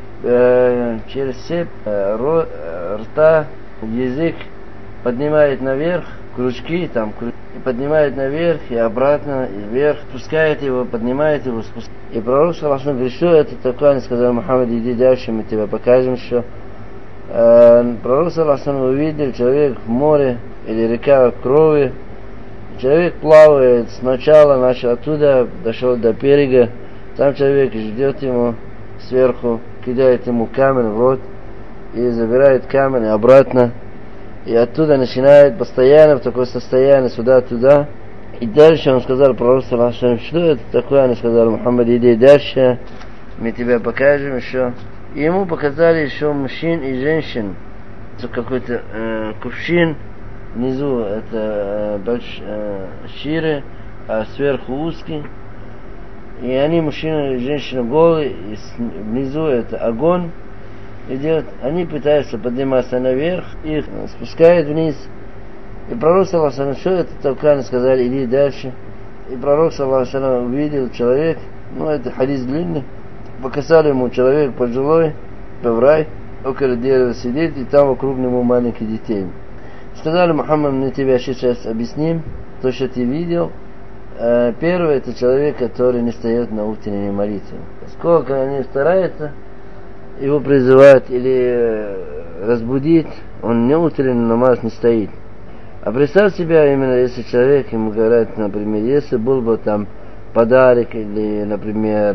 Speaker 3: через цепь рта, язык поднимает наверх, крючки там, и поднимает наверх и обратно, и вверх, спускает его, поднимает его, спускает. И пророк саллаллаху алейхи ва саллям говорит: что это такое? Они сказали: Мухаммад, иди дальше, мы тебе покажем еще. Пророк саллаллаху алейхи ва саллям увидел, человек в море или река крови. Человек плавает сначала, начал оттуда, дошел до берега. Там человек ждет ему сверху, кидает ему камень в рот и забирает камень обратно. И оттуда начинает постоянно в такое состояние сюда-туда. И дальше он сказал пророку саллаллаху алейхи ва саллям: что это такое? Они сказали: Мухаммад, иди дальше, мы тебе покажем еще. И ему показали еще мужчин и женщин. Какой-то кувшин. Внизу это шире, а сверху узкий. И они, мужчина и женщина, голые, и внизу это огонь идет. Они пытаются подниматься наверх, их спускают вниз. И пророк саллаллаху алейхи ва саллям: что это такое? Они сказали: иди дальше. И пророк саллаллаху алейхи ва саллям увидел человек, это хадис длинный, показали ему человек пожилой, поврай, около дерева сидит, и там вокруг него маленькие детей. Сказали: Мухаммад, мы тебе сейчас объясним то, что ты видел. Первый — это человек, который не встает на утренней молитве. Сколько они стараются его призывать или разбудить, он не утренний намаз не стоит. А представь себе, именно если человек, ему говорят, например, если был бы там подарок или, например,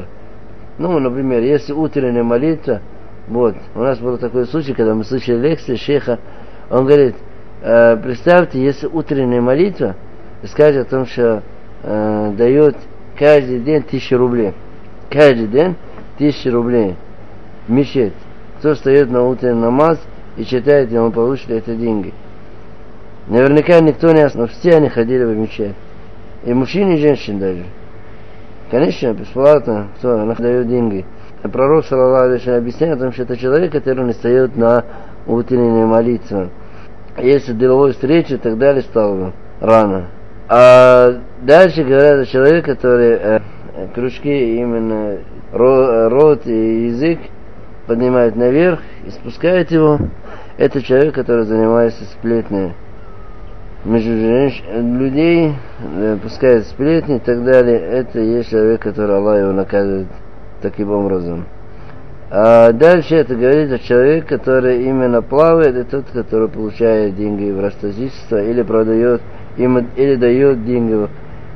Speaker 3: если утренняя молитва, вот, у нас был такой случай, когда мы слышали лекцию шейха, он говорит: представьте, если утренняя молитва скажет о том, что дает каждый день 1000 рублей. Каждый день 1000 рублей. Мечеть. Кто встает на утренний намаз и читает, ему получит эти деньги. Наверняка никто не остался, но все они ходили в мечеть. И мужчины, и женщины даже. Конечно, бесплатно, кто дает деньги. Пророк саллаллаху алейхи ва саллям объясняет о том, что это человек, который не встает на утреннюю молитву. Если деловой встречи и так далее, стало бы рано. А дальше говорят о человеке, который крючки, именно рот и язык поднимает наверх и спускает его. Это человек, который занимается сплетнями между людей, пускает сплетни и так далее. Это и есть человек, который Аллах его наказывает таким образом. А дальше это говорит о человеке, который именно плавает, и тот, который получает деньги в ростовщичество или продает, или дает деньги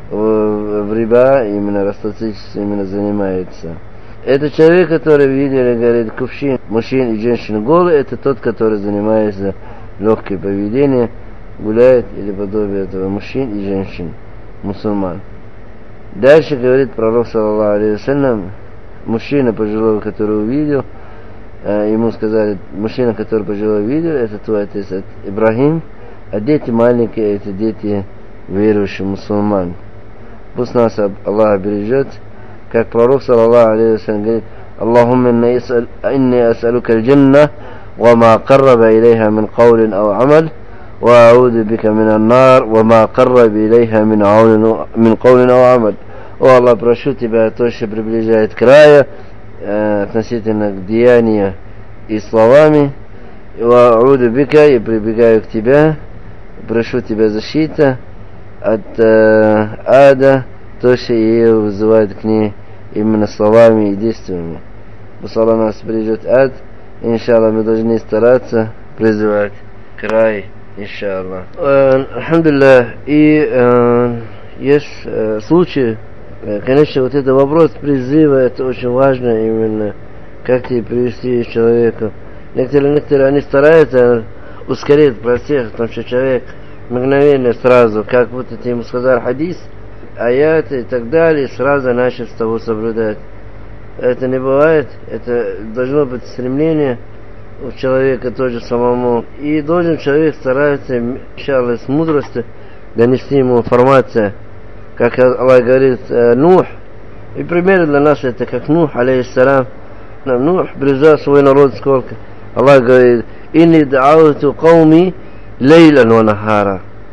Speaker 3: в риба, именно ростовщичество именно занимается. Это человек, который видели, говорит, кувшин, мужчин и женщин голый, это тот, который занимается легким поведением, гуляет или подобие этого мужчин и женщин, мусульман. Дальше говорит пророк саллаллаху алейхи ва саллям: мужчина пожилой, который увидел, ему сказали: мужчина, который пожилой видел, это твой отец Ибрахим, а дети маленькие, это дети верующих мусульман. Пусть нас Аллах бережет, как пророк саллаллаху алейхи ва саллям говорит: Аллахумма инни ас'алука аль-джанна ва ма карраба илейха мин каулин ау амаль, ва а'уду бика мин ан-нар ва ма карраба илейха мин каулин ау амаль. О Аллах, прошу тебя то, что приближает к раю, относительно к деянию и словами. Ва а'уду бика, и прибегаю к тебе, прошу тебя защита от ада, то, что ее вызывает к ней именно словами и действиями. Пусть Аллах нас придет ад, иншаллах, мы должны стараться призывать к раю, иншаллах. Алхамдулиллах. И есть случаи, конечно, вот этот вопрос призыва, это очень важно, именно как тебе привести человека. Некоторые они стараются ускорить процесс, потому что человек мгновенно сразу, как будто ты ему сказал хадис, аяты и так далее, сразу начал с того соблюдать. Это не бывает, это должно быть стремление у человека тоже самому. И должен человек стараться, иншаллах, с мудростью донести ему информацию. Как Аллах говорит, Нух, и пример для нас это как Нух, алейхиссалям. Нух призвал свой народ сколько. Аллах говорит: «Инни да'ауту кауми лейлан ва нахара».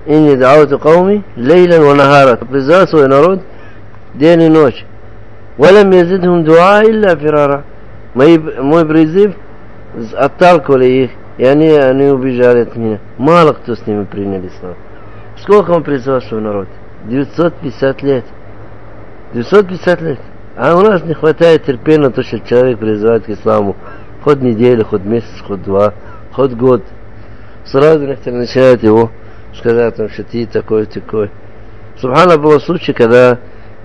Speaker 3: инни да'уту кауми лейлан ва нахара. Призвал свой народ день и ночь. Валям язидхум дуа илля фирара. Мой призыв отталкивали их, и они убежали от меня. Мало кто с ними принял ислам. Сколько он призвал свой народ? 950 лет. 950 лет. А у нас не хватает терпения, то, что человек призывает к исламу. Хоть неделю, хоть месяц, хоть два, хоть год. Сразу некоторые начинают его сказать, что ты такой. Субхана, был случай, когда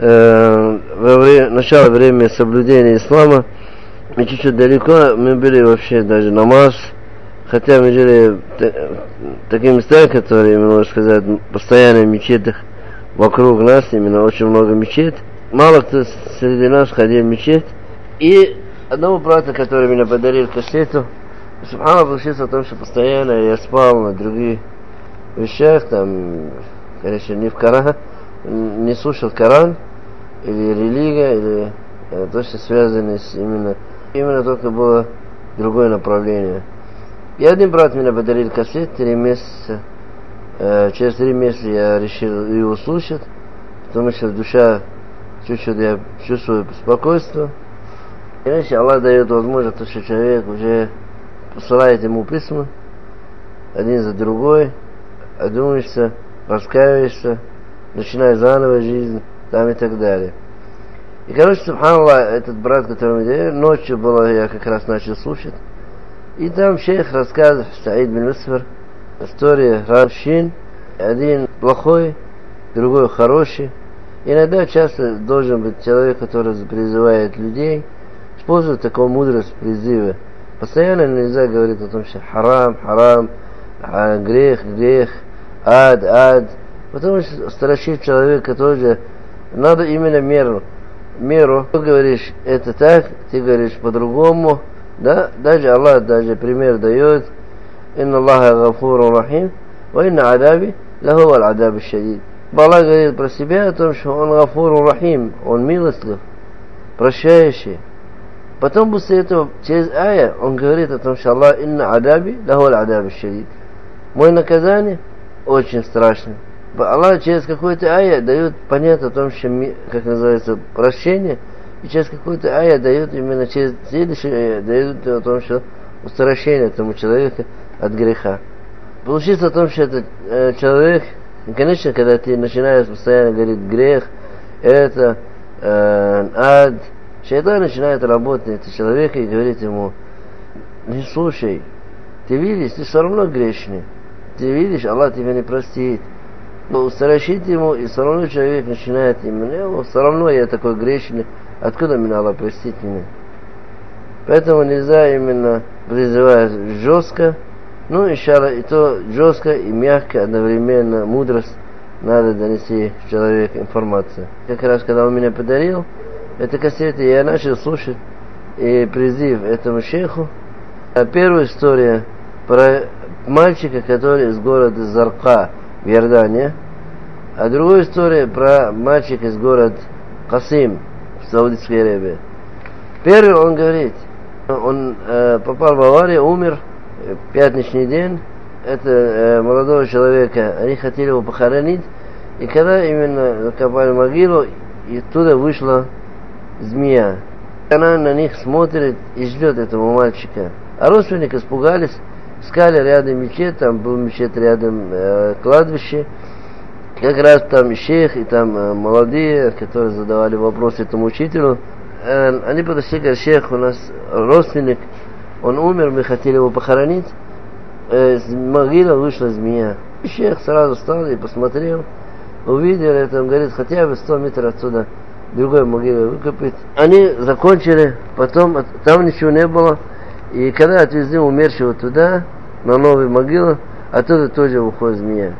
Speaker 3: во начало времени соблюдения ислама, мы чуть-чуть далеко, мы были вообще даже намаз, хотя мы жили в таких местах, которые, можно сказать, постоянно в мечетях вокруг нас, именно очень много мечет. Мало кто среди нас ходил в мечеть. И одного брата, который мне подарил кассету, субхана, получился о том, что постоянно я спал на других вещах, там, конечно, не в Коран, не слушал Коран, или религия, или то, что связано с именно только было другое направление. И один брат мне подарил кассет, 3 месяца. Через 3 месяца я решил его слушать, потому что душа чуть-чуть я чувствую спокойствие. Иначе Аллах дает возможность, то, что человек уже посылает ему письма, один за другой, одумаешься, раскаиваешься, начинаешь заново жизнь, там и так далее. И, короче, субханаллах, этот брат, который мне дал, ночью было, я как раз начал слушать, и там шейх рассказывает, Саид бин Мусфар, история равщин, один плохой, другой хороший. Иногда часто должен быть человек, который призывает людей, использует такую мудрость призыва. Постоянно нельзя говорить о том, что харам, грех, ад. Потому что строчит человека тоже, надо именно меру. Ты говоришь это так, ты говоришь по-другому. Да? Даже Аллах пример дает. Инна Аллаха гафурун рахим, ва инна адаби лаху аль адаб шадид. Аллах говорит про себя о том, что он гафурун рахим, он милостлив, прощающий. Потом после этого, через ая, он говорит о том, что Аллах инна адаби лаху аль адаб шадид. Мое наказание очень страшно. Аллах через какой-то ая дает понять о том, что, как называется, прощение, и через какой-то ая дает именно через следующий ая дает о том, что устранение этому человеку от греха. Получится о том, что этот человек, конечно, когда ты начинаешь постоянно говорить грех, это ад, шайтан начинает работать на человека и говорит ему: не слушай, ты видишь, ты все равно грешный, ты видишь, Аллах тебя не простит. Но устрашить ему, и все равно человек начинает именно, все равно я такой грешный, откуда меня Аллах простит меня? Поэтому нельзя именно призывать жестко, иншаллах, и то жестко и мягко, одновременно мудрость надо донести человеку информацию. Как раз когда он меня подарил эту кассету, я начал слушать и призыв этому шейху. Первая история про мальчика, который из города Зарка в Иордании, а другая история про мальчика из города Касим в Саудовской Аравии. Первый он говорит, он попал в аварию, умер в пятничный день. Это молодого человека, они хотели его похоронить, и когда именно закопали могилу, и оттуда вышла змея. Она на них смотрит и ждет этого мальчика. А родственники испугались, искали рядом мечеть, там был мечеть рядом кладбище. Как раз там шейх и там молодые, которые задавали вопросы этому учителю. Они подошли, говорят: шейх, у нас родственник, он умер, мы хотели его похоронить. С могилы вышла змея. И шейх сразу встал и посмотрел, увидел это, он говорит: хотя бы 100 метров отсюда другой могилы выкопать. Они закончили, потом там ничего не было. И когда отвезли умершего туда, на новую могилу, оттуда тоже выходит змея.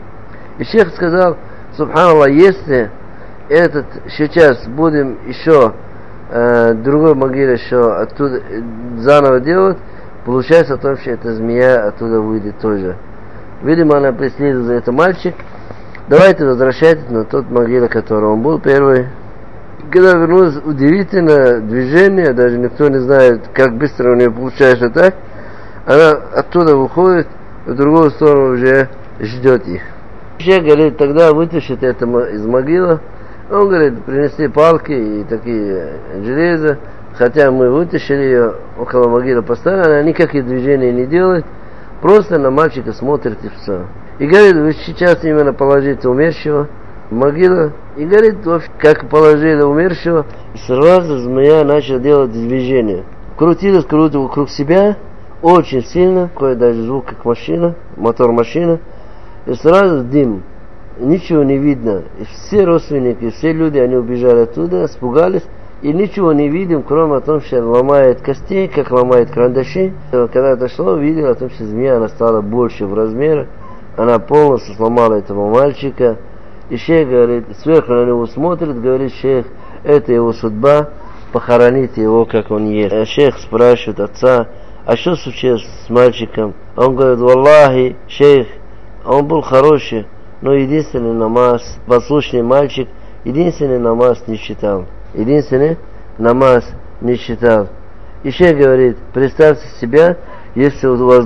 Speaker 3: И шейх сказал: субханаллах, если этот сейчас будем еще другой могиле еще оттуда заново делать, получается о том, что эта змея оттуда выйдет тоже. Видимо, она преследует за это мальчик. Давайте возвращайтесь на тот могиле, который он был первый. Когда вернулось, удивительное движение, даже никто не знает, как быстро у нее получается так. Она оттуда выходит, в другую сторону уже ждет их. Шейх говорит, тогда вытащит это из могилы. Он говорит, принесли палки и такие железо. Хотя мы вытащили ее, около могилы поставили, она никаких движений не делает. Просто на мальчика смотрит и все. И говорит, вы сейчас именно положите умершего в могилу. И говорит, как положили умершего, сразу змея начала делать движение. Крутилась вокруг себя, очень сильно, какой даже звук, как машина, мотор машина. И сразу дым. Ничего не видно. И все родственники, все люди, они убежали оттуда, испугались. И ничего не видим, кроме того, что ломает костей, как ломает карандаши. Когда дошло, видел о том, что змея она стала больше в размере. Она полностью сломала этого мальчика. И шейх говорит, сверху на него смотрит, говорит, шейх, это его судьба, похороните его, как он есть. Шейх спрашивает отца, а что случилось с мальчиком? Он говорит, валлахи, шейх, он был хороший, но единственный намаз, послушный мальчик, единственный намаз не читал. Единственный намаз не читал. И шейх говорит, представьте себя, если у вас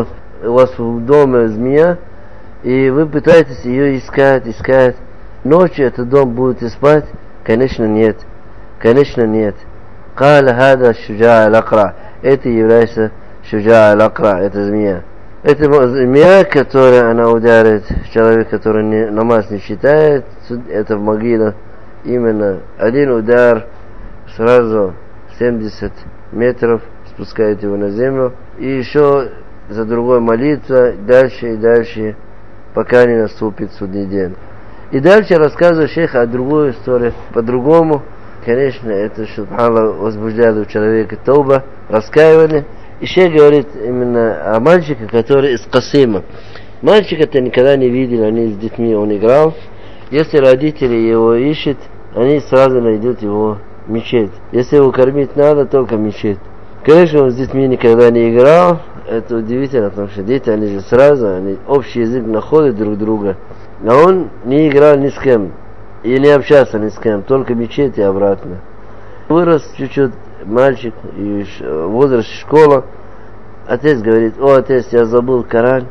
Speaker 3: в доме змея, и вы пытаетесь ее искать. Ночью этот дом будете спать? Конечно нет. Конечно нет. Каля хада шуджа аль-акра. Это является шуджа аль-акра, это змея. Это змея, которая она ударит человека, который намаз не читает, это в могилу. Именно один удар, сразу 70 метров спускает его на землю. И еще за другой молитва, дальше и дальше, пока не наступит судный день. И дальше рассказывает шейх о другой истории, по-другому. Конечно, это, субханаллах, возбуждает у человека тауба, раскаивание. И шейх говорит именно о мальчике, который из Касима. Мальчика-то никогда не видели, они с детьми, он играл. Если родители его ищут, они сразу найдут его в мечеть. Если его кормить надо, только мечеть. Конечно, он с детьми никогда не играл. Это удивительно, потому что дети, они же сразу, они общий язык находят друг друга. А он не играл ни с кем. И не общался ни с кем, только мечеть и обратно. Вырос чуть-чуть мальчик, и возраст школа. Отец говорит, отец, я забыл Коран.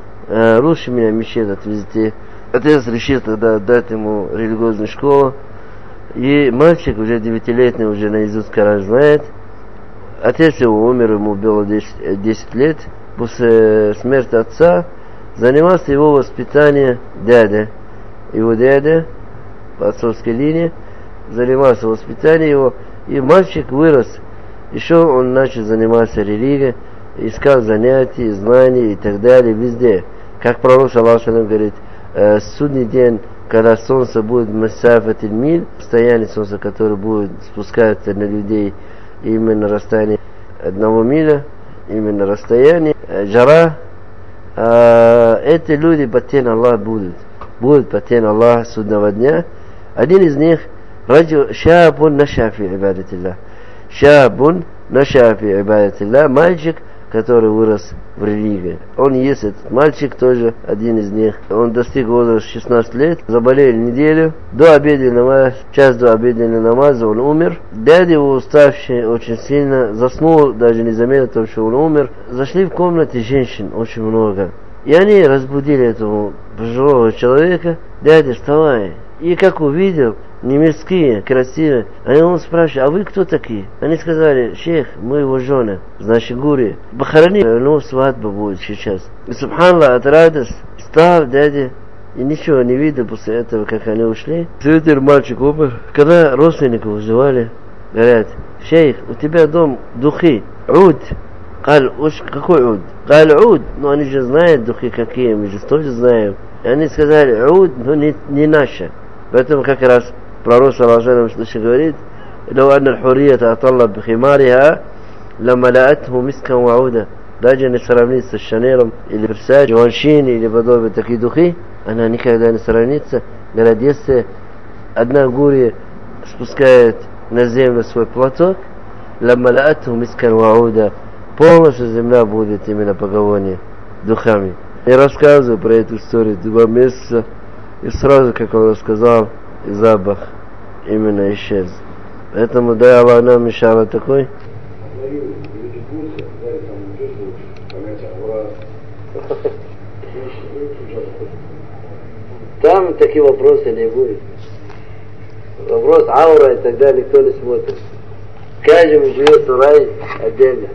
Speaker 3: Лучше меня в мечеть отвезти. Отец решил тогда отдать ему религиозную школу. И мальчик уже 9-летний, уже наизусть Коран знает. Отец его умер, ему было 10 лет. После смерти отца занимался его воспитанием дядя. Его дядя по отцовской линии занимался воспитанием его. И мальчик вырос. Еще он начал заниматься религией, искал занятия, знания и так далее везде. Как пророк саллаллаху алейхи говорит, судный день, когда солнце будет масафат аль-миль, расстояние солнца, которое будет спускаться на людей именно расстояние 1 миля, именно расстояние, жара, эти люди под тень Аллаха будут под тень Аллаха судного дня. Один из них шабун нашафи ибадатилlah. Шабун нашафи ибадатилlah. Мальчик, который вырос в религии. Он есть этот мальчик тоже, один из них. Он достиг возраста 16 лет, заболел неделю. До обеденного намаза, час до обеденного намаза он умер. Дядя его, уставший очень сильно, заснул, даже не заметил, что он умер. Зашли в комнате женщин очень много. И они разбудили этого пожилого человека. Дядя, вставай. И как увидел, немецкие, красивые, они он спрашивает, а вы кто такие? Они сказали, шейх, мы его жены, значит, гури. Похорони, ну, свадьба будет сейчас. И, субханаллах, от радости встал дядя, и ничего не видел после этого, как они ушли. Святый мальчик умер. Когда родственников вызывали, говорят, шейх, у тебя дом духи, уд. Какой уд? Каль уд, ну они же знают духи какие, мы же тоже знаем. И они сказали, уд, но не наша. Поэтому как раз пророк саллаллаху алейхи ва саллям говорит, «Лау анна аль-хуррията аталла бихимариха, ламалаатху мискан ва уда». Даже не сравнится с Шанелом или Версачи, Ваншини или подобные такие духи, она никогда не сравнится. Говорят, если одна гурия спускает на землю свой платок, ламалаатху мискан ва уда, полностью земля будет именно поголовье духами. Я рассказываю про эту историю 2 месяца, и сразу, как он рассказал, и запах именно исчез. Поэтому дай Аллах нам, иншалла, такой. Там такие вопросы не будет. Вопрос аура и так далее никто не смотрит. Каждый живет в рай отдельно.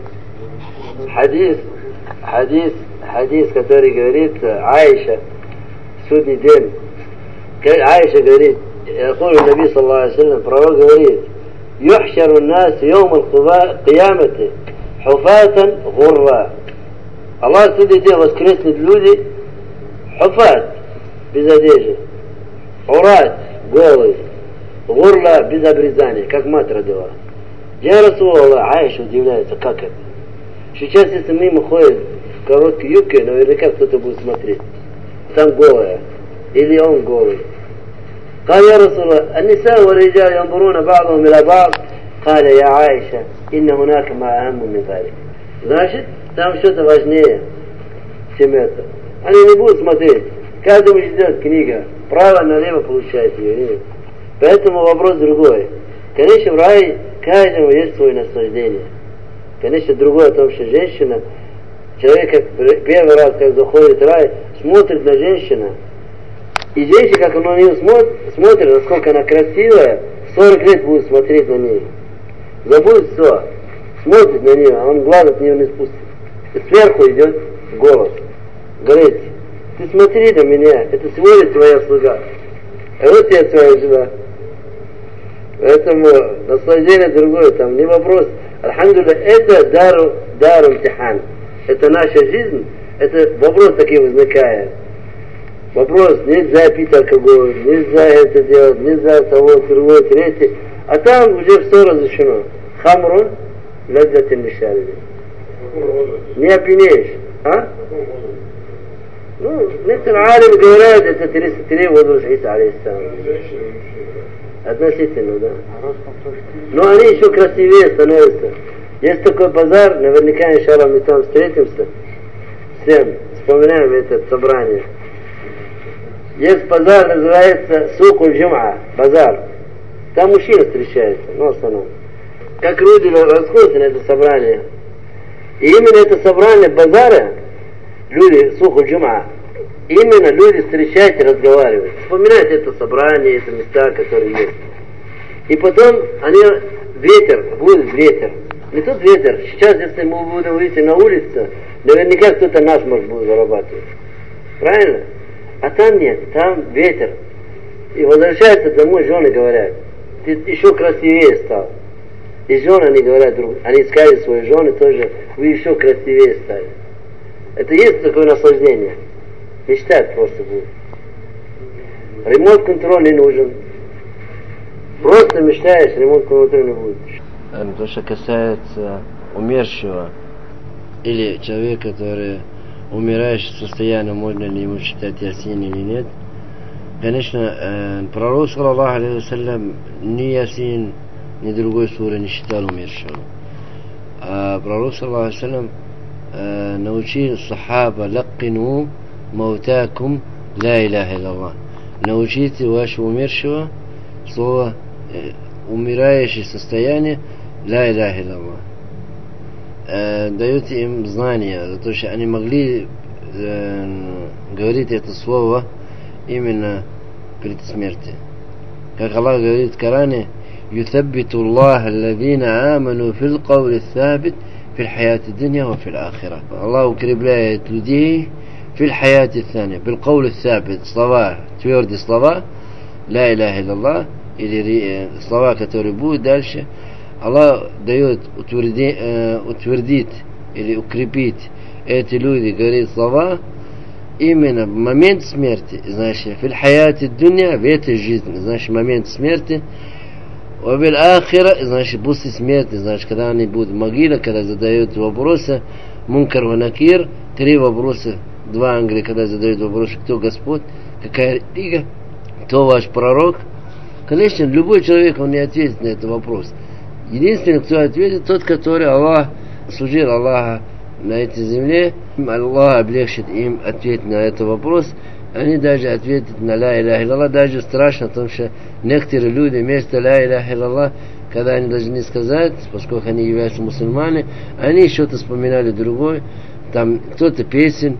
Speaker 3: Хадис, который говорит Аиша, судный день. Аиша говорит, يقول النبي صلى الله عليه وسلم, пророк говорит, يحشر الناس يوم القيامة حفاة غرا. Аллах судный день воскреснет люди حفاة, без одежды, урат, голый, гурла, без обрезания, как мать родила. Я Расулаллах, Аиша удивляется, как это? Сейчас, если мимо ходит в короткой юбке, наверняка кто-то будет смотреть. Там голая. Или он голый. قال يا رسول الله النساء والرجال ينظرون بعضهم إلى بعض. قال يا عائشة إن هناك ما أهم من ذلك. Значит, там что-то важнее, чем это. Они не будут смотреть. Каждому ждет книга. Право-налево получает ее. Поэтому вопрос другой. Конечно, в рае каждому есть свое наслаждение. Конечно, другое о том, что женщина, человек как первый раз, как заходит в рай, смотрит на женщину. И женщина, как он на нее смотрит, насколько она красивая, 40 лет будет смотреть на нее. Забудет все. Смотрит на нее, а он глаз от нее не спустит. И сверху идет голос. Говорит, ты смотри на меня, это сегодня твоя слуга. А вот я твоя жена. Поэтому наслаждение другое, там не вопрос. Альхамдулилля, это дару имтихан. Это наша жизнь, это вопрос такие возникает. Вопрос, нельзя пить алкоголь, нельзя это делать, нельзя того, другое, третье. А там уже все разрешено. Хамрун, лядзатин лишариби. Не опьянеешь. А? Ну, некоторые алимы говорят, это 33 возраст Иса алейхиссалам. Относительно, да. Но они еще красивее становятся. Есть такой базар, наверняка, иншаллах, мы там встретимся. Всем вспоминаем это собрание. Есть базар, называется Сукуль Джум'a, базар. Там мужчина встречается, ну, в основном. Как люди расходятся на это собрание. И именно это собрание базара, люди, Сукуль Джум'a, именно люди встречаются и разговаривают. Вспоминают это собрание, это места, которые есть. И потом они, будет ветер. Не тот ветер. Сейчас, если мы будем выйти на улицу, наверняка кто-то насморк будет зарабатывать. Правильно? А там нет, там ветер. И возвращаются домой, жены говорят, ты еще красивее стал. И жены, они говорят, они сказали свои жены тоже, вы еще красивее стали. Это есть такое наслаждение. Мечтать просто будет. Ремонт-контроль не нужен. Просто мечтаешь, ремонт-контроль не будет.
Speaker 1: То, что касается умершего или человека, который умирающий состояние, можно ли ему читать Ясин или нет. Конечно, пророк, саллаллаху алейхи вассалям, ни Ясин, ни другой суры не считал умершего. А пророк, саллаллаху алейхи вассалям, научил сахаба лаккину маутакум ла иляха илляллах. Научите вашего умершего слово умирающее состояние ла иляха илляллах. Даете им знания, за то, что они могли говорить это слово именно перед смертью. Как Аллах говорит в Коране, يثبت الله الذين آمنوا في القول الثابت في الحياة الدنيا وفي الآخرة. الله укрепляет людей في الحياة الثانية بالقول الثابت, слова, твердые слова, لا إله إلا الله, или слова, которые будут дальше. Аллах дает утвердить или укрепить эти люди, говорит слова именно в момент смерти, значит, в хаяте дуня, в этой жизни, значит, в момент смерти, а в ахира, значит, после смерти, значит, когда они будут в могиле, когда задают вопросы, мункар ва накир, 3 вопроса, 2 ангела, когда задают вопросы, кто Господь, какая религия, кто ваш пророк. Конечно, любой человек, он не ответит на этот вопрос. Единственный, кто ответит, тот, который Аллах, служил Аллаха на этой земле, Аллах облегчит им ответить на этот вопрос. Они даже ответят на ла иляха илляллах, даже страшно, потому что некоторые люди вместо ла иляха илляллах, когда они должны сказать, поскольку они являются мусульмане, они что-то вспоминали другое, там кто-то песен,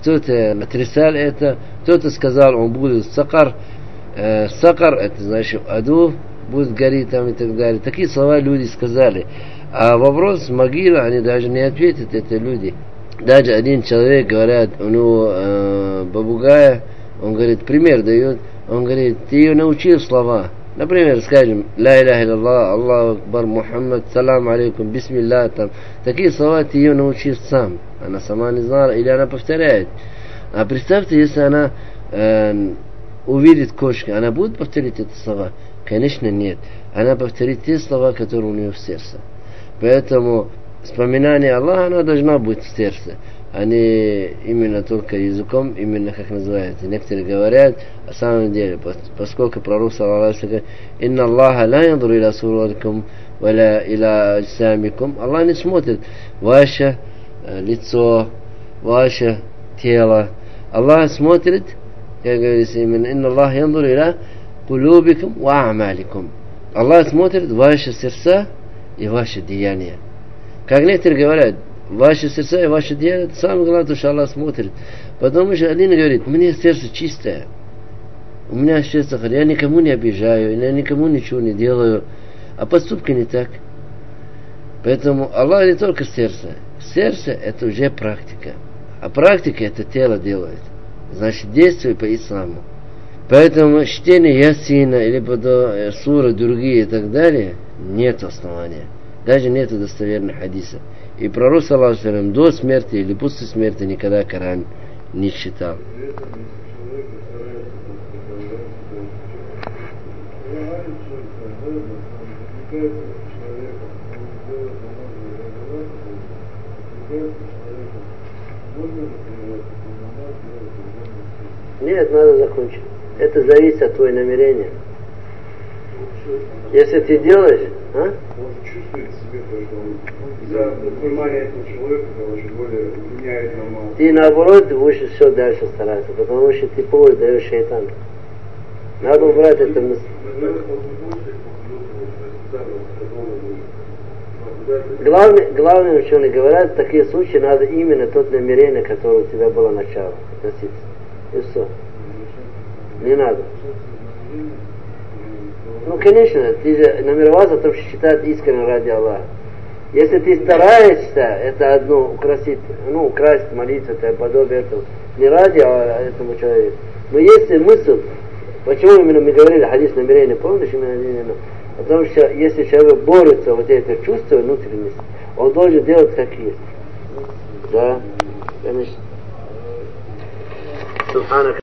Speaker 1: кто-то отрицал это, кто-то сказал, он будет сакар. Сакар, это значит аду, будет гореть там и так далее. Такие слова люди сказали. А вопрос могила, они даже не ответят, это люди. Даже один человек, говорят, у него бабугая, он говорит, пример дает, он говорит, ты ее научил слова. Например, скажем, ля иляха илlallah, Аллаху акбар, Мухаммад, салам алейкум, бисмилля, там. Такие слова ты ее научил сам. Она сама не знала, или она повторяет. А представьте, если она увидит кошку, она будет повторить эти слова? Конечно, нет. Она повторит те слова, которые у нее в сердце. Поэтому вспоминание Аллаха, она должна быть в сердце, а не именно только языком, именно как называется. Некоторые говорят, на самом деле, поскольку пророк саллаллаху алейхи ва саллям, «Инна Аллаха ла янзуру иля суратикум, валя иля аджсамикум». Аллах не смотрит ваше лицо, ваше тело. Аллах смотрит, как говорится, именно, «Инна Аллаха янзуру иля кулубикум ва амаликум». Аллах смотрит ваши сердца и ваши деяния. Как некоторые говорят, ваши сердца и ваши деяния, это самое главное, что Аллах смотрит. Потому что один говорит, у меня сердце чистое, у меня сердце, я никому не обижаю, я никому ничего не делаю, а поступки не так. Поэтому Аллах не только сердце. Сердце это уже практика, а практика это тело делает. Значит, действуй по исламу. Поэтому чтение Ясина или суры другие и так далее нет основания. Даже нет достоверных хадисов. И пророк саллаллаху алейхи ва саллям до смерти или после смерти никогда Коран не читал. Нет, надо закончить. Это зависит от твоего намерения. Если ты делаешь,
Speaker 2: Он чувствует в себе то, что он за понимание этого человека, короче, более меняет намаз.
Speaker 3: ты наоборот будешь еще дальше стараться, потому что ты повод даешь шайтану. Надо убрать это мысль. Главное, ученые говорят, в такие случаи надо именно тот намерение, которое у тебя было начало, относиться. И все. Не надо. Ну, конечно, ты же намеревался, то, что считать искренне ради Аллаха. Если ты стараешься, это одно, украсть молитву, это подобие этого. Не ради этому человеку. Но если мысль, почему именно мы говорили хадис намерения, помнишь именно? Потому что если человек борется вот это чувство внутренности, он должен делать как есть. Да, конечно.